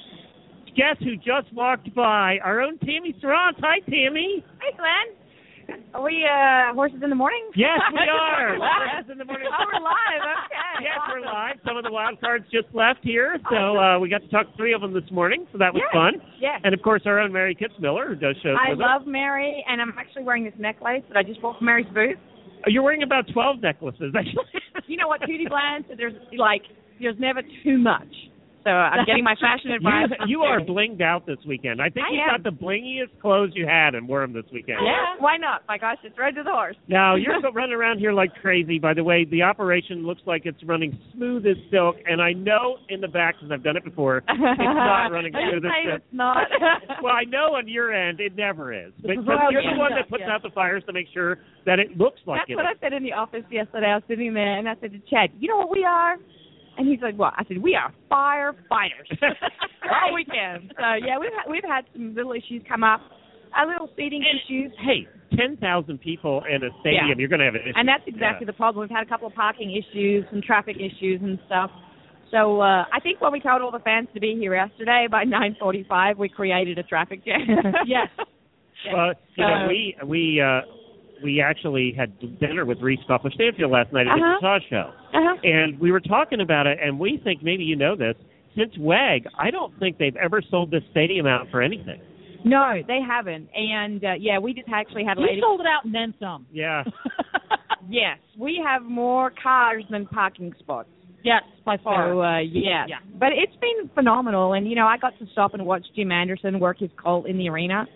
Guess who just walked by? Our own Tammy Sarant. Hi, Tammy. Hi, Glenn. Are we uh, Horses in the Morning? Yes, we are. We're live. Yes, in the morning. Oh, we're live. Okay. Yes, awesome. we're live. Some of the wild cards just left here, so uh, we got to talk to three of them this morning, so that was Yes. fun. Yes. And, of course, our own Mary Kitzmiller, who does shows I with us. love Mary, and I'm actually wearing this necklace that I just bought from Mary's booth. Oh, you're wearing about twelve necklaces, actually. You know what, Tootie Bland said there's, like, there's never too much. so I'm getting my fashion advice. You, you are blinged out this weekend. I think I you am. got the blingiest clothes you had in Worm this weekend. Yeah, why not? My gosh, it's Road to the Horse. Now, you're running around here like crazy. By the way, the operation looks like it's running smooth as silk, and I know in the back, because I've done it before, it's not running smooth as silk. It's not. Well, I know on your end it never is. But, but Well, you're yeah, the one that puts yeah. out the fires to make sure that it looks like That's it what is. I said in the office yesterday. I was sitting there, and I said to Chad, you know what we are? And he's like, what? I said, we are firefighters. All weekend. So, yeah, we've had, we've had some little issues come up, a little seating And, issues. Hey, ten thousand people in a stadium, Yeah. you're going to have an issue. And that's exactly Yeah. the problem. We've had a couple of parking issues, some traffic issues and stuff. So uh, I think when we told all the fans to be here yesterday, by nine forty-five, we created a traffic jam. Yes. Well, you know, So- we we uh, we actually had dinner with Reese Buffalo Stanfield last night at Uh-huh. the Massage Show, Uh-huh. and we were talking about it, and we think maybe you know this. Since W A G, I don't think they've ever sold this stadium out for anything. No, they haven't. And, uh, yeah, we just actually had a We lady. sold it out and then some. Yeah. Yes, we have more cars than parking spots. Yes, by far. So, uh, yeah. Yeah. But it's been phenomenal. And, you know, I got to stop and watch Jim Anderson work his Colt in the arena.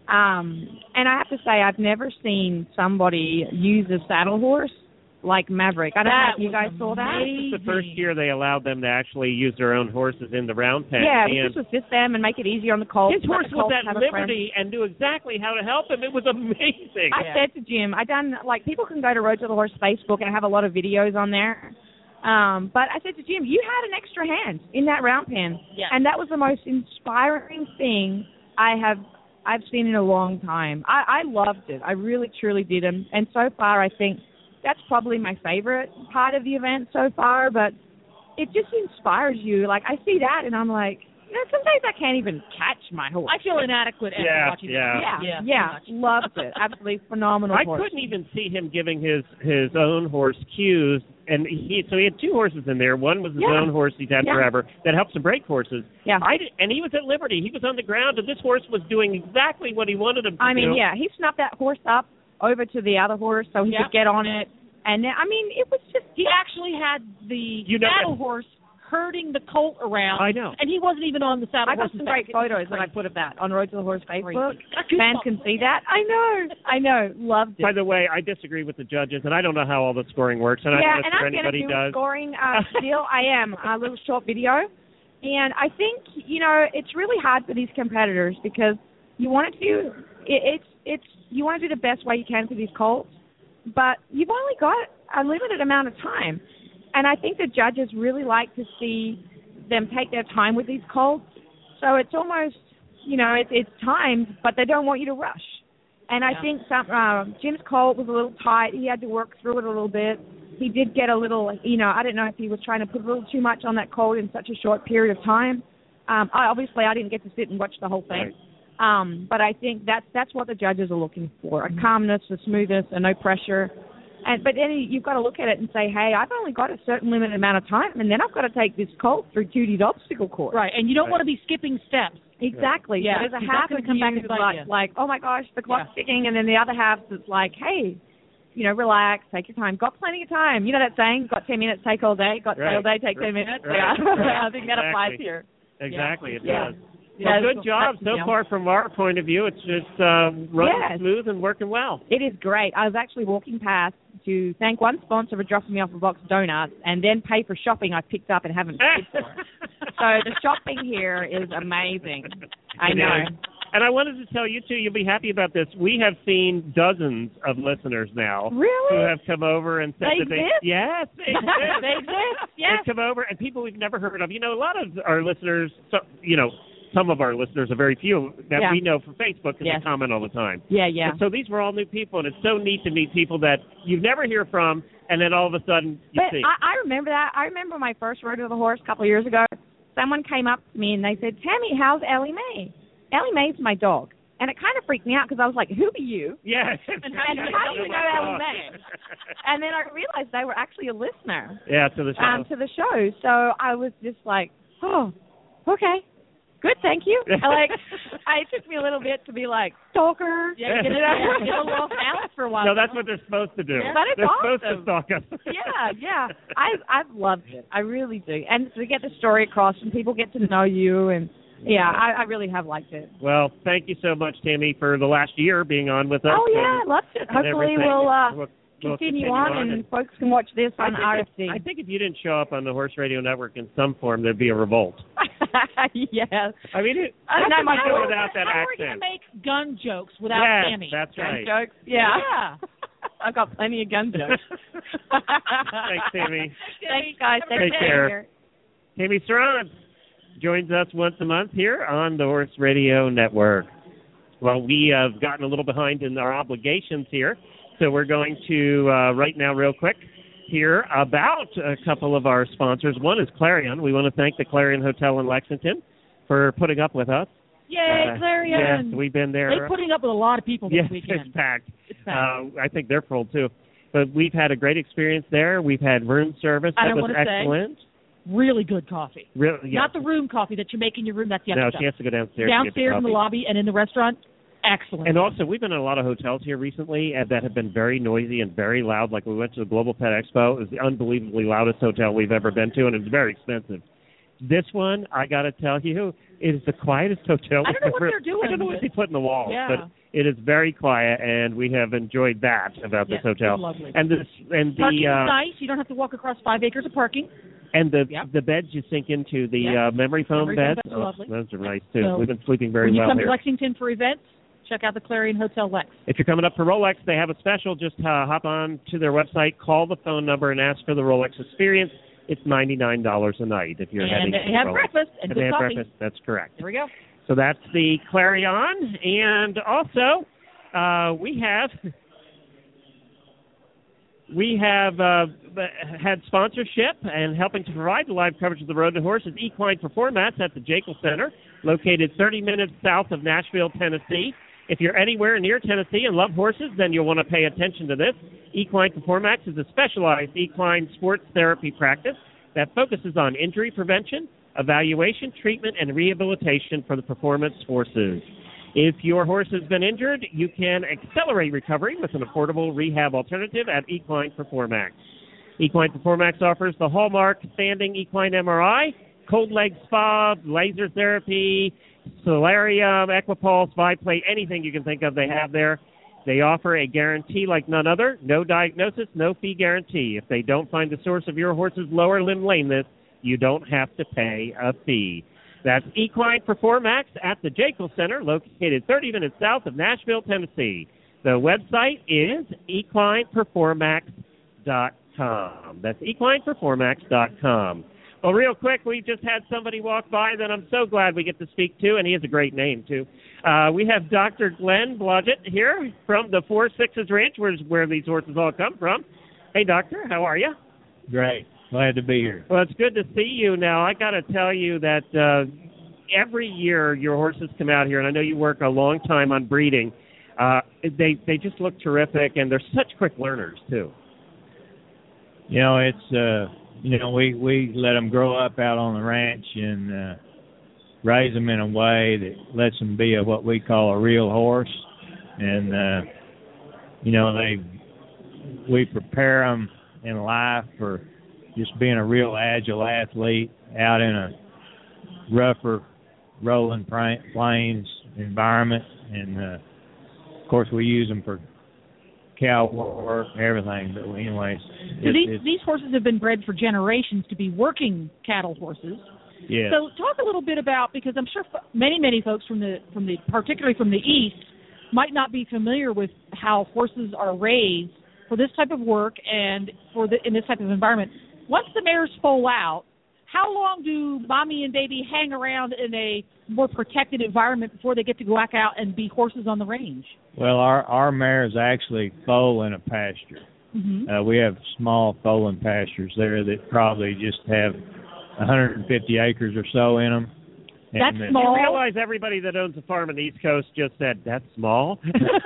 Um, and I have to say, I've never seen somebody use a saddle horse like Maverick. I don't know That if you was guys saw that. This is the first year they allowed them to actually use their own horses in the round pen. Yeah, and we just assist them and make it easier on the Colt. his let horse the was Colts at have a friend. liberty and knew exactly how to help him. It was amazing. I said to Jim, I done like people can go to Road to the Horse Facebook and I have a lot of videos on there. Um, but I said to Jim, you had an extra hand in that round pen, Yeah. and that was the most inspiring thing I have I've seen in a long time. I, I loved it. I really truly did, and, and so far I think that's probably my favorite part of the event so far. But it just inspires you. Like I see that, and I'm like, you know, some days I can't even catch my horse. I feel inadequate after Yeah, watching yeah. that. Yeah, yeah, yeah, loved it. Absolutely phenomenal I horse. couldn't even see him giving his his own horse cues, and he so he had two horses in there. One was his Yeah. own horse he's had Yeah. forever that helps him break horses. Yeah. I did, and he was at liberty. He was on the ground, and this horse was doing exactly what he wanted him to I mean, do. yeah, he snuffed that horse up over to the other horse so he Yeah. could get on it. And then, I mean, it was just, He actually had the You know saddle that- horse herding the colt around. I know. And he wasn't even on the saddle I got horse's some back. great It was photos that I crazy. put of that on Road to the Horse Facebook. Crazy. Fans can see that. I know, I know, loved it. By the way, I disagree with the judges, and I don't know how all the scoring works, and I yeah, don't and know if I'm going to anybody do a does. scoring uh, deal. I am, a little short video. And I think, you know, it's really hard for these competitors because you want to do, it, it's, it's, you want to do the best way you can for these colts, but you've only got a limited amount of time. And I think the judges really like to see them take their time with these colts. So it's almost, you know, it, it's timed, but they don't want you to rush. And I Yeah. think some uh, Jim's colt was a little tight. He had to work through it a little bit. He did get a little, you know, I don't know if he was trying to put a little too much on that colt in such a short period of time. Um, I, obviously, I didn't get to sit and watch the whole thing. Um, but I think that's that's what the judges are looking for: a calmness, a smoothness, and no pressure. And but then you've got to look at it and say, hey, I've only got a certain limited amount of time, and then I've got to take this colt through Judy's obstacle course. Right, and you don't Right. want to be skipping steps. Exactly. Yeah, So there's a because half that's of gonna come back you and that's bite like, you. like, oh my gosh, the clock's Yeah. ticking, and then the other half that's like, hey, you know, relax, take your time. Got plenty of time. You know that saying, got ten minutes, take all day. Got Right. all day, take Right. ten minutes. Right. Yeah, Right. I think that applies Exactly. here. Exactly, it Yeah. does. Yeah, Well, good it's- job so yeah. far from our point of view. It's just uh, running Yes. smooth and working well. It is great. I was actually walking past to thank one sponsor for dropping me off a box of donuts and then pay for shopping I picked up and haven't paid for. So the shopping here is amazing. I It know. is. And I wanted to tell you, too, you'll be happy about this. We have seen dozens of listeners now Really? who have come over and said They that they... exist? Yes, they exist. They exist, yes. They've come over, and people we've never heard of. You know, a lot of our listeners, so, you know, some of our listeners, are very few that Yeah. we know from Facebook because Yes. they comment all the time. Yeah, yeah. And so these were all new people, and it's so neat to meet people that you never hear from, and then all of a sudden you But see. I, I remember that. I remember my first Road to the Horse a couple of years ago. Someone came up to me and they said, Tammy, how's Ellie Mae? Ellie Mae's my dog. And it kind of freaked me out because I was like, who are you? Yes. And how, and how do you know Ellie Mae? And then I realized they were actually a listener Yeah, to the show. um, to the show. So I was just like, oh, okay. Good, thank you. I like. I, it took me a little bit to be like stalker. Yeah, get, it, yeah, get a little off Alex for a while. No, that's what they're supposed to do. Yeah, but it's they're awesome. supposed to stalk us. yeah, yeah. I I've loved it. I really do. And to get the story across and people get to know you, and yeah, I, I really have liked it. Well, thank you so much, Tammy, for the last year being on with us. Oh yeah, and, I loved it. Hopefully we'll. Uh, we'll We'll continue, continue on, on and, and folks can watch this on R F C. If, I think if you didn't show up on the Horse Radio Network in some form, there'd be a revolt. yeah. I mean, it, I don't know my go without that how accent. How are we going to make gun jokes without yes, Tammy? that's right. Gun jokes? Yeah. yeah. I've got plenty of gun jokes. Thanks, Tammy. Thanks, guys. Take, Take care. Tammy Cerrone joins us once a month here on the Horse Radio Network. Well, we have gotten a little behind in our obligations here. So we're going to, uh, right now, real quick, hear about a couple of our sponsors. One is Clarion. We want to thank the Clarion Hotel in Lexington for putting up with us. Yay, uh, Clarion! Yes, we've been there. They're putting up with a lot of people this yes, weekend. It's packed. It's packed. Uh, I think they're full, too. But we've had a great experience there. We've had room service. I that was want to excellent. Say, really good coffee. Really, yeah. Not the room coffee that you make in your room. That's the other No, stuff. she has to go downstairs. Downstairs the in the lobby and in the restaurant. Excellent. And also, we've been in a lot of hotels here recently uh, that have been very noisy and very loud. Like we went to the Global Pet Expo. It was the unbelievably loudest hotel we've ever been to, and it's very expensive. This one, I got to tell you, is the quietest hotel I don't know we've what ever. they're doing. I don't know what they put in the walls, yeah. but it is very quiet, and we have enjoyed that about yes, this hotel. It's lovely. And this and the parking uh, is nice. You don't have to walk across five acres of parking. And the yep. the beds you sink into the yep. uh, memory foam memory beds. Foam beds are lovely. Oh, those are nice too. So we've been sleeping very when you well come here. to Lexington for events, check out the Clarion Hotel Lex. If you're coming up for Rolex, they have a special. Just uh, hop on to their website, call the phone number, and ask for the Rolex Experience. It's ninety-nine dollars a night if you're and heading they to have Rolex. breakfast and, and good they have coffee. breakfast. That's correct. There we go. So that's the Clarion. And also, uh, we have... We have uh, had sponsorship and helping to provide the live coverage of the Road to Horse is Equine Performance at the Jekyll Center, located thirty minutes south of Nashville, Tennessee. If you're anywhere near Tennessee and love horses, then you'll want to pay attention to this. Equine Performance is a specialized equine sports therapy practice that focuses on injury prevention, evaluation, treatment, and rehabilitation for the performance horses. If your horse has been injured, you can accelerate recovery with an affordable rehab alternative at Equine Performax. Equine Performax offers the hallmark standing equine M R I, cold leg spa, laser therapy, solarium, Equipulse, Viplate, anything you can think of they have there. They offer a guarantee like none other, no diagnosis, no fee guarantee. If they don't find the source of your horse's lower limb lameness, you don't have to pay a fee. That's Equine Performax at the Jekyll Center, located thirty minutes south of Nashville, Tennessee. The website is equine performax dot com. That's equine performax dot com. Well, real quick, we just had somebody walk by that I'm so glad we get to speak to, and he has a great name, too. Uh, we have Doctor Glenn Blodgett here from the Four Sixes Ranch, where, where these horses all come from. Hey, Doctor, how are you? Great. Glad to be here. Well, it's good to see you. Now, I got to tell you that uh, every year your horses come out here, and I know you work a long time on breeding. Uh, they they just look terrific, and they're such quick learners, too. You know, it's, uh, you know, we, we let them grow up out on the ranch and uh, raise them in a way that lets them be a, what we call a real horse. And, uh, you know, they we prepare them in life for just being a real agile athlete out in a rougher, rolling plains environment. And, uh, of course, we use them for cow work, everything. But anyways. So these, these horses have been bred for generations to be working cattle horses. Yeah. So talk a little bit about, because I'm sure many, many folks from the, from the, particularly from the East, might not be familiar with how horses are raised for this type of work and for the, in this type of environment. Once the mares foal out, how long do mommy and baby hang around in a more protected environment before they get to go back out and be horses on the range? Well, our, our mares actually foal in a pasture. Mm-hmm. Uh, we have small foaling pastures there that probably just have one hundred fifty acres or so in them. That's and small. You realize everybody that owns a farm on the East Coast just said, that's small?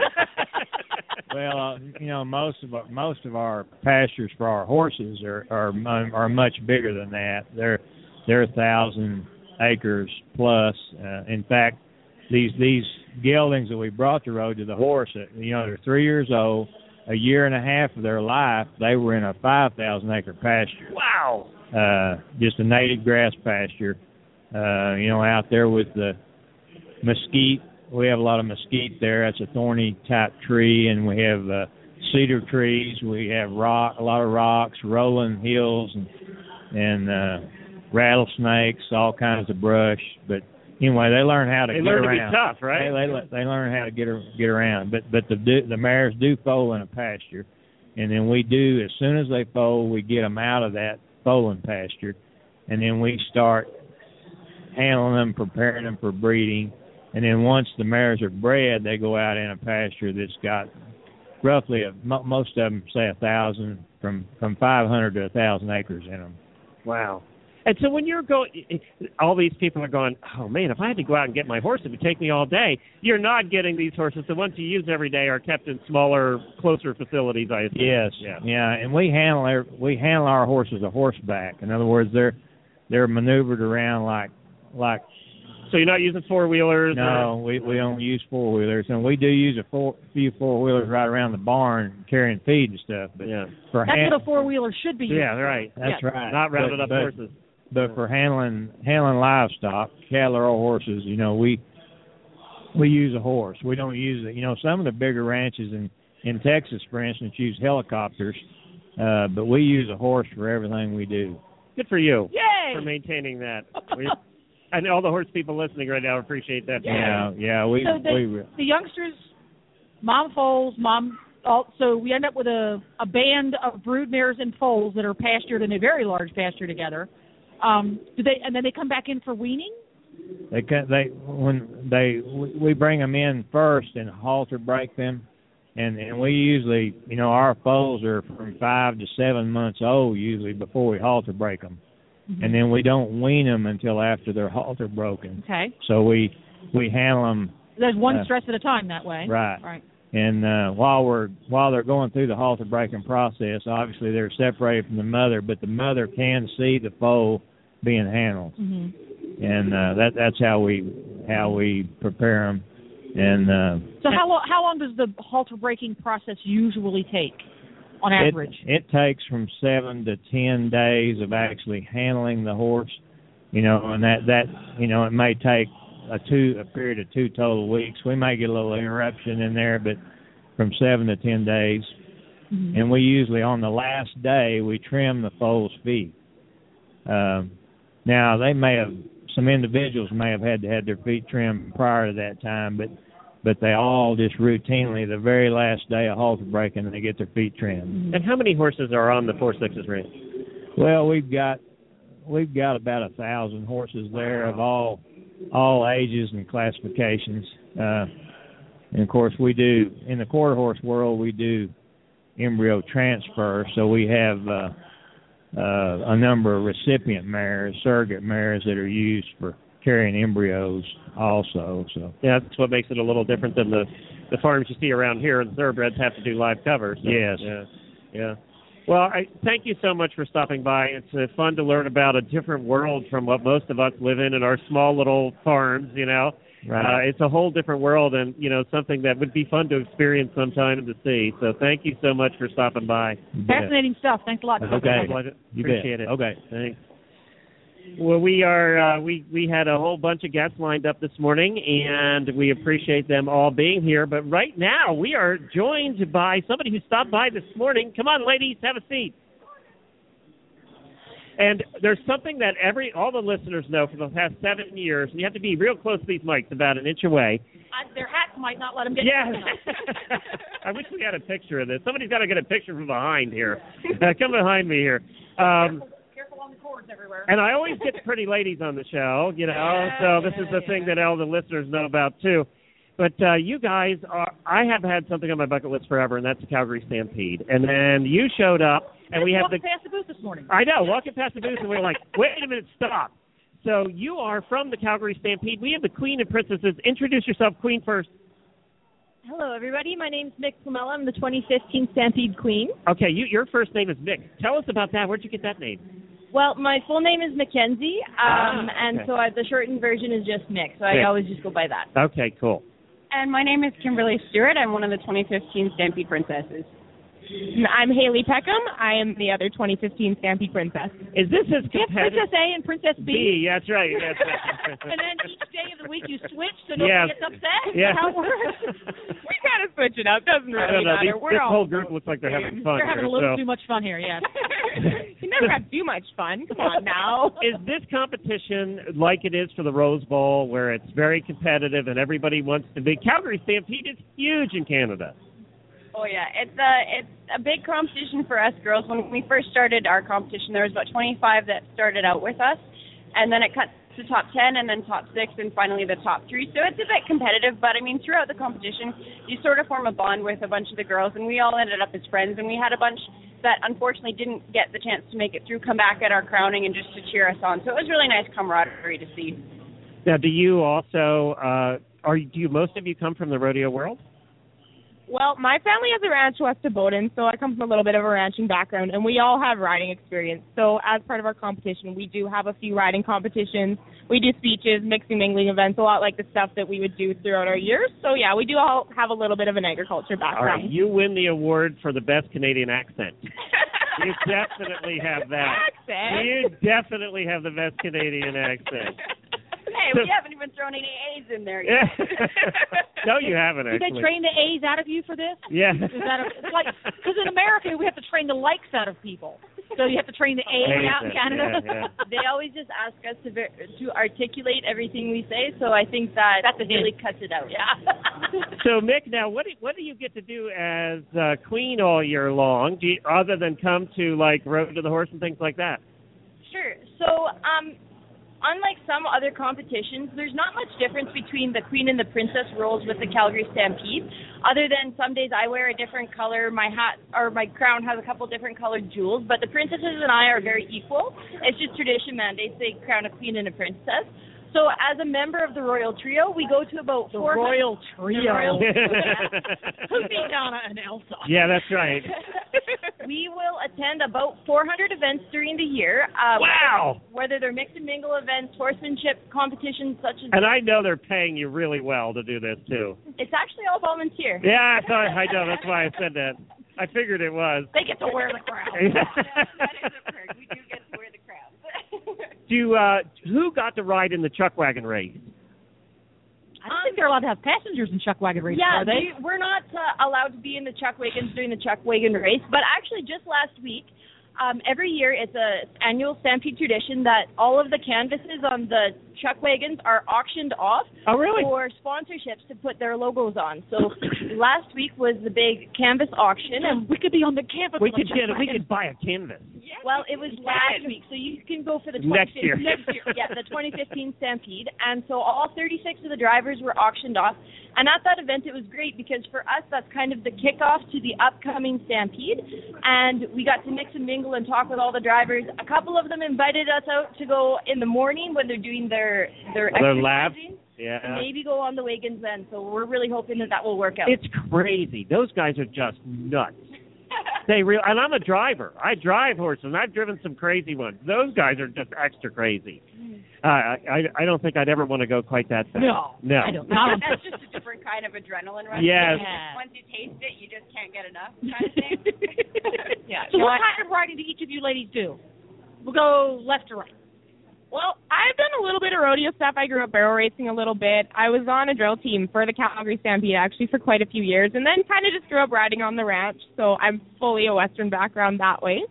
Well, uh, you know, most of our, most of our pastures for our horses are are are much bigger than that. They're they're a thousand acres plus. Uh, in fact, these these geldings that we brought to Road to the Horse, you know, they're three years old. A year and a half of their life, they were in a five thousand acre pasture. Wow! Uh, just a native grass pasture. Uh, you know, out there with the mesquite. We have a lot of mesquite there. That's a thorny type tree, and we have uh, cedar trees. We have rock, a lot of rocks, rolling hills, and and uh, rattlesnakes, all kinds of brush. But anyway, they learn how to they get learn around. to be tough, right? They, they they learn how to get get around. But but the the mares do foal in a pasture, and then we do as soon as they foal, we get them out of that foaling pasture, and then we start handling them, preparing them for breeding. And then once the mares are bred, they go out in a pasture that's got roughly, a, most of them say a thousand, from, from five hundred to a thousand acres in them. Wow. And so when you're going, all these people are going, oh, man, if I had to go out and get my horse, it would take me all day. You're not getting these horses. The ones you use every day are kept in smaller, closer facilities, I assume. Yes. Yeah. Yeah, and we handle our, we handle our horses a horseback. In other words, they're they're maneuvered around like like. So you're not using four-wheelers? No, we, we don't use four-wheelers. And we do use a four, few four-wheelers right around the barn carrying feed and stuff. But yeah. for That's hand- what a four-wheeler should be. Yeah, right. That's yeah. right. Not rounded but, up but, horses. But for handling handling livestock, cattle or horses, you know, we we use a horse. We don't use it. You know, some of the bigger ranches in, in Texas, for instance, use helicopters, uh, but we use a horse for everything we do. Good for you. Yay! For maintaining that. We, and all the horse people listening right now appreciate that. Yeah, yeah. We, so the, we the youngsters, mom foals, mom. Oh, so we end up with a, a band of brood mares and foals that are pastured in a very large pasture together. Um, do they and then they come back in for weaning? They can, they when they we bring them in first and halter break them, and and we usually, you know, our foals are from five to seven months old usually before we halter break them. Mm-hmm. And then we don't wean them until after they're halter broken. Okay. So we we handle them. There's one uh, stress at a time that way. Right. Right. And uh, while we're while they're going through the halter breaking process, obviously they're separated from the mother, but the mother can see the foal being handled. Mm-hmm. And uh, that that's how we how we prepare them. And uh, so how long how long does the halter breaking process usually take? On average, it, it takes from seven to ten days of actually handling the horse, you know, and that, that you know it may take a two a period of two total weeks. We may get a little interruption in there, but from seven to ten days, mm-hmm. and we usually on the last day we trim the foal's feet. Um, now they may have some individuals may have had to have their feet trimmed prior to that time, but. But they all just routinely, the very last day of halter breaking, they get their feet trimmed. And how many horses are on the Four Sixes ranch? Well, we've got we've got about a thousand horses there of all all ages and classifications. Uh, and of course, we do in the quarter horse world, we do embryo transfer. So we have uh, uh, a number of recipient mares, surrogate mares that are used for carrying embryos also. So yeah, that's what makes it a little different than the the farms you see around here. The thoroughbreds have to do live cover. So, yes. Yeah. Yeah. Well, I thank you so much for stopping by. It's uh, fun to learn about a different world from what most of us live in in our small little farms. You know, right. uh, it's a whole different world, and you know something that would be fun to experience sometime and to see. So thank you so much for stopping by. Fascinating stuff. Thanks a lot. Okay. You Appreciate bet. it. Okay. Thanks. Well, we are uh, we we had a whole bunch of guests lined up this morning, and we appreciate them all being here. But right now, we are joined by somebody who stopped by this morning. Come on, ladies, have a seat. And there's something that every all the listeners know for the past seven years, and you have to be real close to these mics, about an inch away. I, their hats might not let them get. Yeah. I wish we had a picture of this. Somebody's got to get a picture from behind here. Uh, come behind me here. Um, Everywhere. And I always get pretty ladies on the show, you know, yeah, so this yeah, is the yeah. thing that all the listeners know about, too. But uh, you guys, are, I have had something on my bucket list forever, and that's the Calgary Stampede. And then you showed up, and we have the... past the booth this morning. I know, walking past the booth, and we were like, wait a minute, stop. So you are from the Calgary Stampede. We have the Queen and Princesses. Introduce yourself, Queen, first. Hello, everybody. My name's Mick Flamella. I'm the twenty fifteen Stampede Queen. Okay, you, your first name is Mick. Tell us about that. Where'd you get that name? Well, my full name is Mackenzie, um, Ah, and okay. so I, the shortened version is just Mick, so I Mick. always just go by that. Okay, cool. And my name is Kimberly Stewart. I'm one of the twenty fifteen Stampede Princesses. I'm Haley Peckham. I am the other twenty fifteen Stampede Princess. Is this as You have competitive? Princess A and Princess B. B, that's right. That's right. And then each day of the week you switch so nobody Yeah. gets upset? Is Yeah. that how it works? We kind of switch it up. Doesn't I really don't know. matter. These, We're this all. whole group looks like they're having fun. They're having here, a little so. too much fun here, yes. You never have too much fun. Come on now. Is this competition like it is for the Rose Bowl, where it's very competitive and everybody wants to be? Calgary Stampede is huge in Canada. Oh yeah, it's a it's a big competition for us girls. When we first started our competition, there was about twenty-five that started out with us, and then it cut to top ten, and then top six, and finally the top three. So it's a bit competitive, but I mean, throughout the competition, you sort of form a bond with a bunch of the girls, and we all ended up as friends. And we had a bunch that unfortunately didn't get the chance to make it through, come back at our crowning and just to cheer us on. So it was really nice camaraderie to see. Now, do you also uh, are do you most of you come from the rodeo world? Well, my family has a ranch west of Bowdoin, so I come from a little bit of a ranching background, and we all have riding experience. So as part of our competition, we do have a few riding competitions. We do speeches, mixing, mingling events, a lot like the stuff that we would do throughout our years. So, yeah, we do all have a little bit of an agriculture All right, background. you win the award for the best Canadian accent. You definitely have that. Accent? You definitely have the best Canadian accent. Hey, we haven't even thrown any A's in there yet. No, you haven't Did actually. they train the A's out of you for this? Yeah. Is that a, it's like, because in America we have to train the likes out of people. So you have to train the A's A's, out in Canada. yeah, yeah. They always just ask us to ver- to articulate everything we say, so I think that That's a hint. really cuts it out. Yeah. So, Mick, now what do, what do you get to do as uh, queen all year long, do you, other than come to, like, Road to the Horse and things like that? Sure. So, um, unlike some other competitions, there's not much difference between the queen and the princess roles with the Calgary Stampede, other than some days I wear a different color. My hat or my crown has a couple different colored jewels, but the princesses and I are very equal. It's just tradition mandates they crown a queen and a princess. So as a member of the Royal Trio, we go to about The four Royal Trio. The Royal Trio. Who beat Donna and Elsa? Yeah, that's right. We will attend about four hundred events during the year. Uh, Wow. Whether, whether they're mix and mingle events, horsemanship competitions such as... And I know they're paying you really well to do this, too. It's actually all volunteer. Yeah, I thought I know. That's why I said that. I figured it was. They get to wear the crown. That is a perk. We do get to wear the crown. Do uh, who got to ride in the chuck wagon race? I don't think they're allowed to have passengers in chuck wagon races, Yeah, are they? we, we're not uh, allowed to be in the chuck wagons during the chuck wagon race, but actually just last week, um, every year it's a annual Stampede tradition that all of the canvases on the chuck wagons are auctioned off Oh, really? for sponsorships to put their logos on. So last week was the big canvas auction, and we could be on the campus. We on a could chuck get, we wagon. could buy a canvas. well, it was last week, so you can go for the Next year. next year, yeah, the twenty fifteen Stampede, and so all thirty-six of the drivers were auctioned off. And at that event, it was great because for us, that's kind of the kickoff to the upcoming Stampede, and we got to mix and mingle and talk with all the drivers. A couple of them invited us out to go in the morning when they're doing their their Their lab. exercising, Yeah. and maybe go on the wagons then. So we're really hoping that that will work out. It's crazy. Those guys are just nuts. They real, and I'm a driver. I drive horses, and I've driven some crazy ones. Those guys are just extra crazy. Uh, I I don't think I'd ever want to go quite that fast. No, no. I don't. Not on That's just a different kind of adrenaline rush. Yes. Yeah. Once you taste it, you just can't get enough kind of thing. yeah. So no, what I- kind of riding do each of you ladies do? We'll go left to right. Well, I've done a little bit of rodeo stuff. I grew up barrel racing a little bit. I was on a drill team for the Calgary Stampede actually for quite a few years, and then kind of just grew up riding on the ranch. So I'm fully a Western background that way.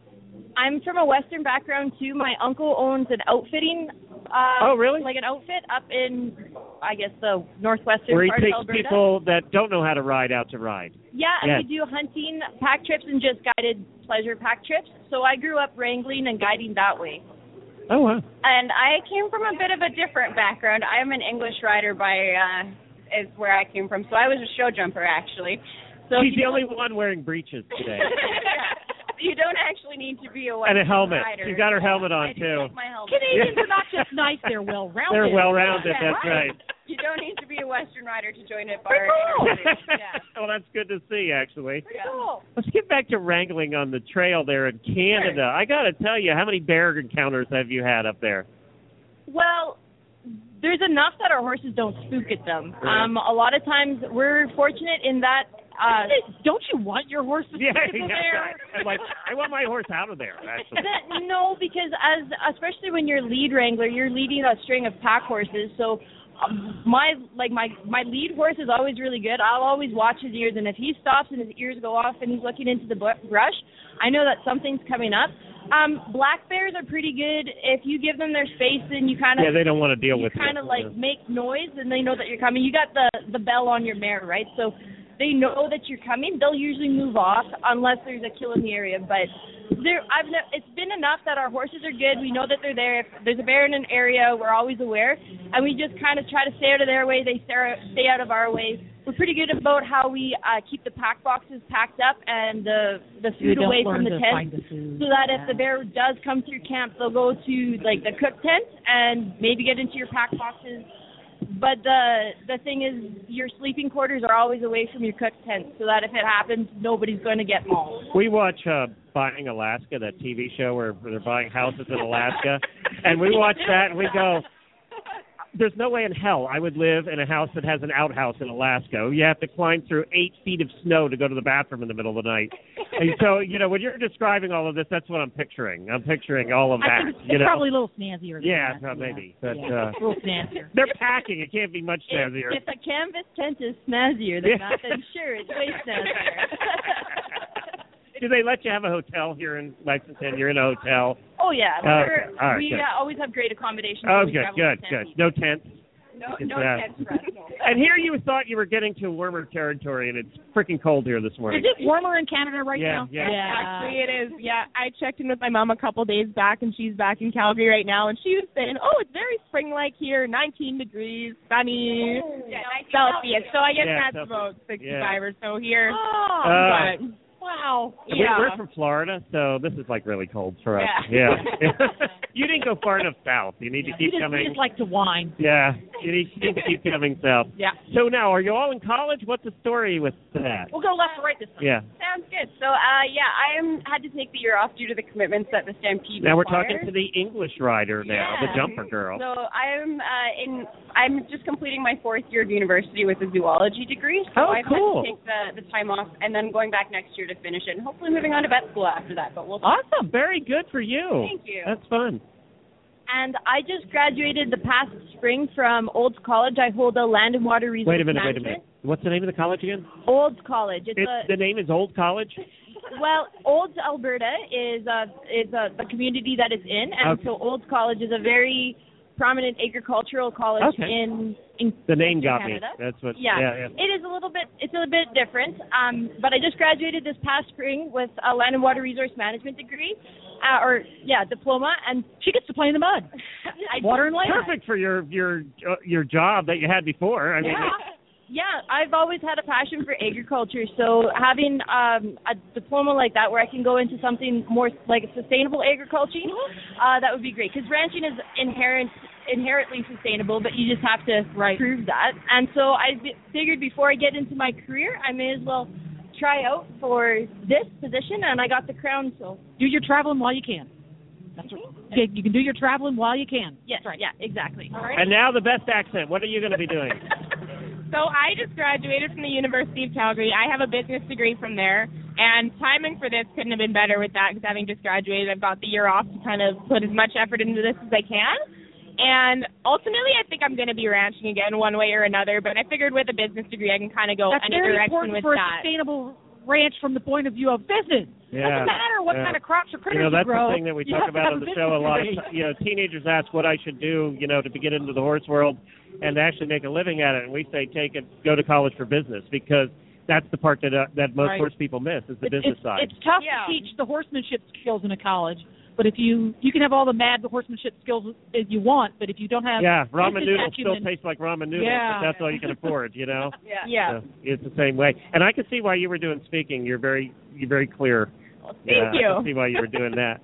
I'm from a Western background too. My uncle owns an outfitting. Uh, Oh, really? Like an outfit up in, I guess, the northwestern Where he part of takes Alberta. people that don't know how to ride out to ride. Yeah, and Yes. we do hunting, pack trips, and just guided pleasure pack trips. So I grew up wrangling and guiding that way. Oh, wow. And I came from a bit of a different background. I am an English rider by, uh, is where I came from. So I was a show jumper, actually. So She's you the only one wearing breeches today. You don't actually need to be a And a Western helmet. rider. She's got her helmet on, I do too. like my helmet. Canadians Yeah. are not just nice; they're well rounded. They're well-rounded, Yeah, that's right. You don't need to be a Western rider to join it. Bar. Yeah. Well, that's good to see, actually. Pretty cool. Let's get back to wrangling on the trail there in Canada. Sure. I got to tell you, how many bear encounters have you had up there? Well, there's enough that our horses don't spook at them. Right. Um, a lot of times we're fortunate in that. Uh, don't you want your horse to yeah, spook yeah, there? I'm like, I want my horse out of there, actually. That, no, because as especially when you're lead wrangler, you're leading a string of pack horses. So um, my like my my lead horse is always really good. I'll always watch his ears, and if he stops and his ears go off and he's looking into the brush, I know that something's coming up. Um, black bears are pretty good if you give them their space and you kind of yeah they don't want to deal you with kind it. of like yeah. make noise and they know that you're coming. You got the the bell on your mare, right? So they know that you're coming. They'll usually move off unless there's a kill in the area. But there, I've ne- it's been enough that our horses are good. We know that they're there. If there's a bear in an area, we're always aware, and we just kind of try to stay out of their way. They stay out of our way. We're pretty good about how we uh, keep the pack boxes packed up and the the food away from the tent, so that if the bear does come through camp, they'll go to like the cook tent and maybe get into your pack boxes. But the the thing is, your sleeping quarters are always away from your cook tent, so that if it happens, nobody's going to get mauled. We watch uh, Buying Alaska, that T V show where they're buying houses in Alaska, and we watch that and we go, there's no way in hell I would live in a house that has an outhouse in Alaska. You have to climb through eight feet of snow to go to the bathroom in the middle of the night. And so, you know, when you're describing all of this, that's what I'm picturing. I'm picturing all of that. I think it's, you it's know? probably a little snazzier. Yeah, than that. maybe. Yeah. But, yeah. Uh, a little snazzier. They're packing. It can't be much snazzier. If, if a canvas tent is snazzier than that, then sure, it's way snazzier. Do they let you have a hotel here in Lexington? You're in a hotel? Oh, yeah. Uh, We're, right, we good. uh, always have great accommodations. Oh, we good, good, good. No tents? No, It's, no uh, tents for us. No. And here you thought you were getting to warmer territory, and it's freaking cold here this morning. Is it warmer in Canada right yeah, now? Yeah, yeah. Actually, it is. Yeah, I checked in with my mom a couple days back, and she's back in Calgary right now, and she was saying, oh, it's very spring-like here, nineteen degrees, sunny, Yeah, Celsius. So I guess Yeah, that's Celsius. about Yeah. sixty-five or so here. Oh, Uh, but wow. We- Yeah. We're from Florida, so this is like really cold for us. Yeah. Yeah. You didn't go far enough south. You need to keep we just, coming. We just like to whine. Yeah. You need, you need to keep coming south. Yeah. So now, are you all in college? What's the story with that? We'll go left or right this time. Yeah. Sounds good. So, uh, yeah, I am had to take the year off due to the commitments that the Stampede Now we're requires. talking to the English rider now, Yeah. the jumper girl. So I'm uh, in. I'm just completing my fourth year of university with a zoology degree. So Oh, I've cool. had to take the, the time off and then going back next year to finish it, and hopefully moving on to vet school after that. But we'll. Awesome. Very good for you. Thank you. That's fun. And I just graduated the past spring from Olds College. I hold a land and water resource Wait a minute, wait a management. minute. What's the name of the college again? Olds College. It's, It's, a the name is Old College? well, Olds, Alberta is a is a the community that it's in, and Okay. so Olds College is a very prominent agricultural college Okay. in in The name Western got me. Canada. That's what. Yeah. yeah, yeah. It is a little bit, it's a bit different. Um, but I just graduated this past spring with a land and water resource management degree, uh, or yeah, diploma, and She gets to play in the mud. I Water and land. Perfect for your your uh, your job that you had before. I mean, Yeah. Yeah, I've always had a passion for agriculture, so having um, a diploma like that where I can go into something more like sustainable agriculture, uh, that would be great. Because ranching is inherent, inherently sustainable, but you just have to Right. prove that. And so I b- figured before I get into my career, I may as well try out for this position, and I got the crown, so. Do your traveling while you can. That's right. You you can do your traveling while you can. Yes, right. Yeah, exactly. All right. and now the best accent. What are you going to be doing? So I just graduated from the University of Calgary. I have a business degree from there, and timing for this couldn't have been better with that because having just graduated, I've got the year off to kind of put as much effort into this as I can. And ultimately, I think I'm going to be ranching again one way or another, but I figured with a business degree, I can kind of go That's any very direction important with for a that. sustainable ranch from the point of view of business. Yeah. Doesn't matter what yeah. kind of crops or critters You know, that's grow. the thing that we You talk have to about have on a the show a business lot. degree. You know, teenagers ask what I should do, you know, to get into the horse world and to actually make a living at it. And we say, take it, go to college for business, because that's the part that uh, that most Right. horse people miss is the It's- business it's, side. It's tough Yeah. to teach the horsemanship skills in a college, but if you you can have all the mad horsemanship skills as you want, but if you don't have yeah, ramen business noodles still acumen- taste like ramen noodles, Yeah. but that's all you can afford, you know. Yeah. Yeah. So it's the same way. And I can see why you were doing speaking. You're very you're very clear. Thank yeah, you. I can see why you were doing that.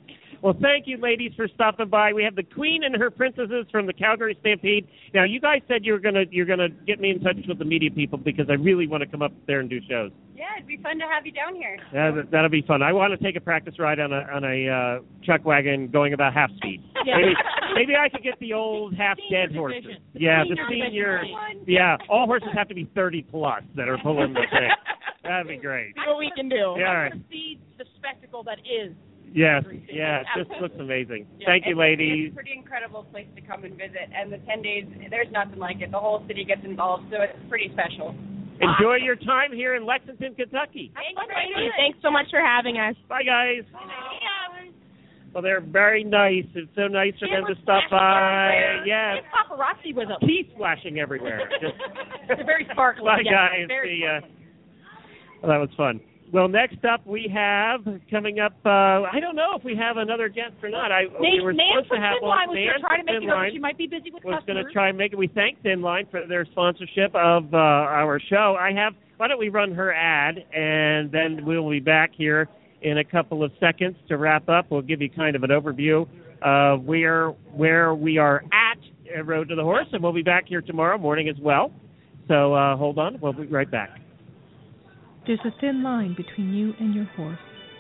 Well, thank you, ladies, for stopping by. We have the Queen and her princesses from the Calgary Stampede. Now, you guys said you were gonna you're gonna get me in touch with the media people because I really want to come up there and do shows. Yeah, it'd be fun to have you down here. Yeah, that, that'll be fun. I want to take a practice ride on a on a uh, chuck wagon going about half speed. Yeah. Maybe, maybe I could get the old half dead horses. The Yeah, the senior senior. Yeah, all horses have to be thirty plus that are pulling the thing. That'd be great. See what we can do. Yeah, all right. To see the spectacle that is. Yes, yeah, it just looks amazing. Yeah, Thank you, it's, ladies. It's a pretty incredible place to come and visit, and the ten days, there's nothing like it. The whole city gets involved, so it's pretty special. Enjoy your time here in Lexington, Kentucky. Thank you. Hey, thanks so much for having us. Bye, guys. Well, they're very nice. It's so nice for them to stop by. Yes. Paparazzi with them. Teeth flashing everywhere. Just They're very sparkly. Bye, yes, guys. very See ya. Well, that was fun. Well, next up we have coming up. Uh, I don't know if we have another guest or not. I we were Nan supposed from to have Thin one. Line was going Nan to try to from make Thin it over. Line She might be busy with was customers. going to try and make it. We thank Thin Line for their sponsorship of uh, our show. I have. Why don't we run her ad, and then we'll be back here in a couple of seconds to wrap up. We'll give you kind of an overview of where where we are at at Road to the Horse, and we'll be back here tomorrow morning as well. So uh, hold on. We'll be right back. There's a thin line between you and your horse.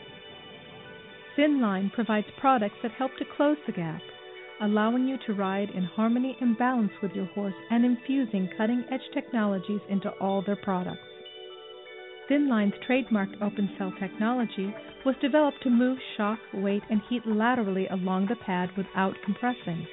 Thin Line provides products that help to close the gap, allowing you to ride in harmony and balance with your horse and infusing cutting-edge technologies into all their products. Thin Line's trademarked open cell technology was developed to move shock, weight, and heat laterally along the pad without compressing.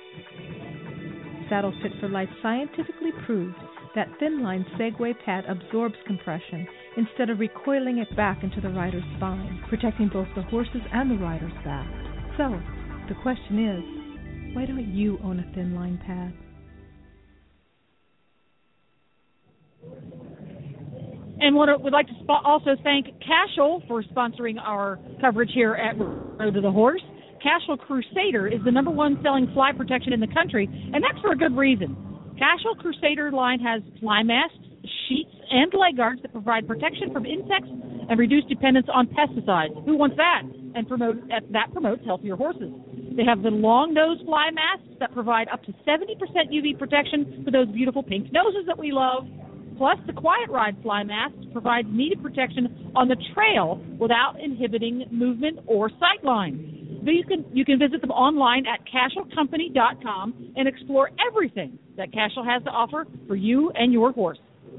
Saddle Fit for Life scientifically proves that Thin Line's Segway pad absorbs compression instead of recoiling it back into the rider's spine, protecting both the horse's and the rider's back. So, the question is, why don't you own a Thin Line pad? And what we'd like to sp- also thank Cashel for sponsoring our coverage here at Road to the Horse. Cashel Crusader is the number one selling fly protection in the country, and that's for a good reason. Cashel Crusader line has fly masks, sheets, and leg guards that provide protection from insects and reduce dependence on pesticides. Who wants that? And promote that promotes healthier horses. They have the long-nose fly masks that provide up to seventy percent U V protection for those beautiful pink noses that we love. Plus, the Quiet Ride fly mask provides needed protection on the trail without inhibiting movement or sightline. You can you can visit them online at cashel company dot com and explore everything that Cashel has to offer for you and your horse.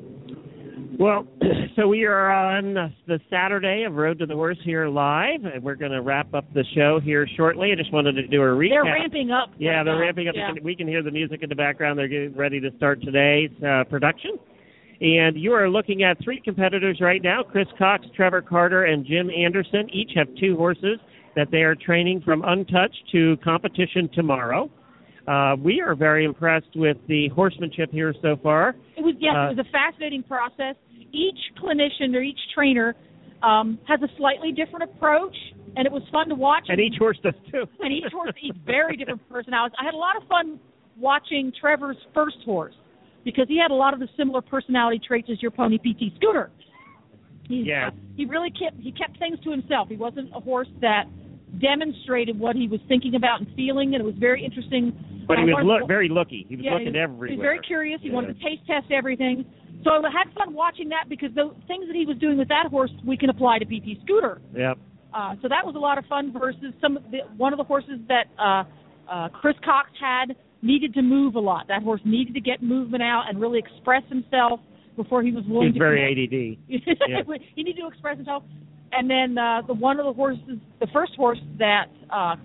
Well, so we are on the Saturday of Road to the Horse here live, and we're going to wrap up the show here shortly. I just wanted to do a recap. They're ramping up. Yeah, they're ramping up. Yeah. We can hear the music in the background. They're getting ready to start today's uh, production. And you are looking at three competitors right now, Chris Cox, Trevor Carter, and Jim Anderson. Each have two horses that they are training from untouched to competition tomorrow. Uh, we are very impressed with the horsemanship here so far. It was yes, Uh, it was a fascinating process. Each clinician or each trainer um, has a slightly different approach, and it was fun to watch. And each horse does too. And each horse, each very different personalities. I had a lot of fun watching Trevor's first horse because he had a lot of the similar personality traits as your pony P T Scooter. He's, Yeah. He really kept he kept things to himself. He wasn't a horse that demonstrated what he was thinking about and feeling, and it was very interesting. But he I was wanted to- look, very looky. He was yeah, looking he was, everywhere. He was very curious. He Yeah. wanted to taste test everything. So I had fun watching that because the things that he was doing with that horse we can apply to P T Scooter. Yep. Uh, so that was a lot of fun versus some of the, one of the horses that uh, uh, Chris Cox had needed to move a lot. That horse needed to get movement out and really express himself before he was willing He's to very commit. A D D. Yeah. He needed to express himself. And then uh, the one of the horses, the first horse that uh,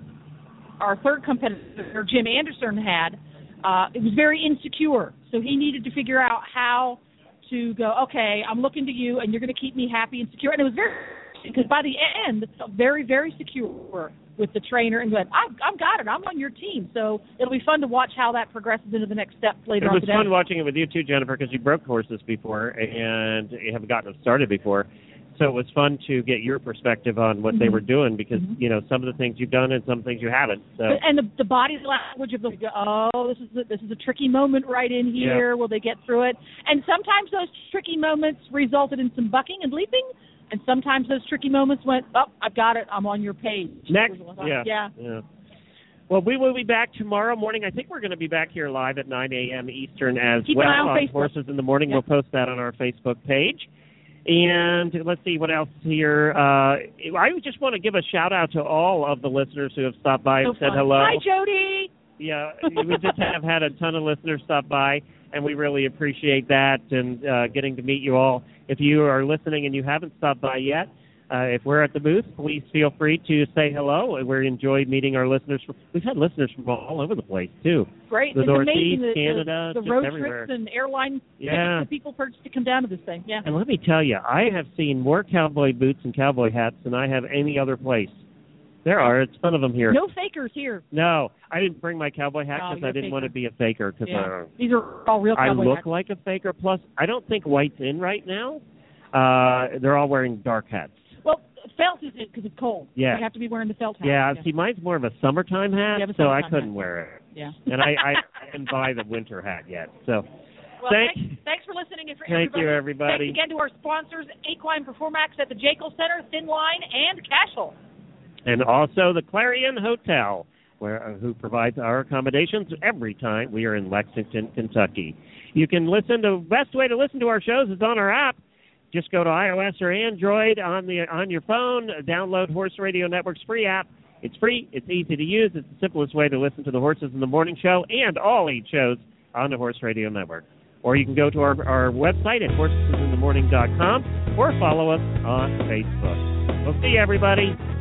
our third competitor, Jim Anderson, had, uh, it was very insecure. So he needed to figure out how to go, okay, I'm looking to you, and you're going to keep me happy and secure. And it was very, because by the end, very, very secure with the trainer and went, I've, I've got it. I'm on your team. So it'll be fun to watch how that progresses into the next step later It on was today. fun watching it with you too, Jennifer, because you broke horses before and you haven't gotten them started before. So it was fun to get your perspective on what Mm-hmm. they were doing because, you know, some of the things you've done and some things you haven't. So But- and the, the body language of the oh, this is a, this is a tricky moment right in here. Yeah. Will they get through it? And sometimes those tricky moments resulted in some bucking and leaping, And sometimes those tricky moments went, oh, I've got it. I'm on your page. Next, yeah, yeah. yeah. Well, we will be back tomorrow morning. I think we're going to be back here live at nine a.m. Eastern as Keep well an eye on on Facebook. Horses in the Morning. Yeah. We'll post that on our Facebook page. And let's see what else here. Uh, I just want to give a shout-out to all of the listeners who have stopped by So and said fun. hello. Hi, Jody. Yeah, we just have had a ton of listeners stop by, and we really appreciate that and uh, getting to meet you all. If you are listening and you haven't stopped by yet, uh, if we're at the booth, please feel free to say hello. We enjoy meeting our listeners. We've had listeners from all over the place, too. Great. The It's Northeast, amazing the, Canada, the, the just road everywhere. trips and airline Yeah. tickets that people purchase to come down to this thing. Yeah. And let me tell you, I have seen more cowboy boots and cowboy hats than I have any other place. There are a ton of them here. No fakers here. No, I didn't bring my cowboy hat No, because you're I a didn't want to faker. be a faker. Cause Yeah. I, These are all real I cowboy look hats. like a faker. Plus, I don't think white's in right now. Uh, they're all wearing dark hats. Well, felt is it because it's cold. Yeah. You have to be wearing the felt hat. Yeah, see, mine's more of a summertime hat, You have a so I summertime couldn't hat. wear it. Yeah. And I, I, I didn't buy the winter hat yet. So, Well, thank, thanks, thanks for listening. And for thank everybody. you, everybody. Thanks again to our sponsors, Equine Performax at the Jekyll Center, Thin Line, and Cashel. And also the Clarion Hotel, where uh, who provides our accommodations every time we are in Lexington, Kentucky. You can listen to, best way to listen to our shows is on our app. Just go to iOS or Android on the on your phone, download Horse Radio Network's free app. It's free, it's easy to use, it's the simplest way to listen to the Horses in the Morning show and all eight shows on the Horse Radio Network. Or you can go to our, our website at horses in the morning dot com or follow us on Facebook. We'll see you, everybody.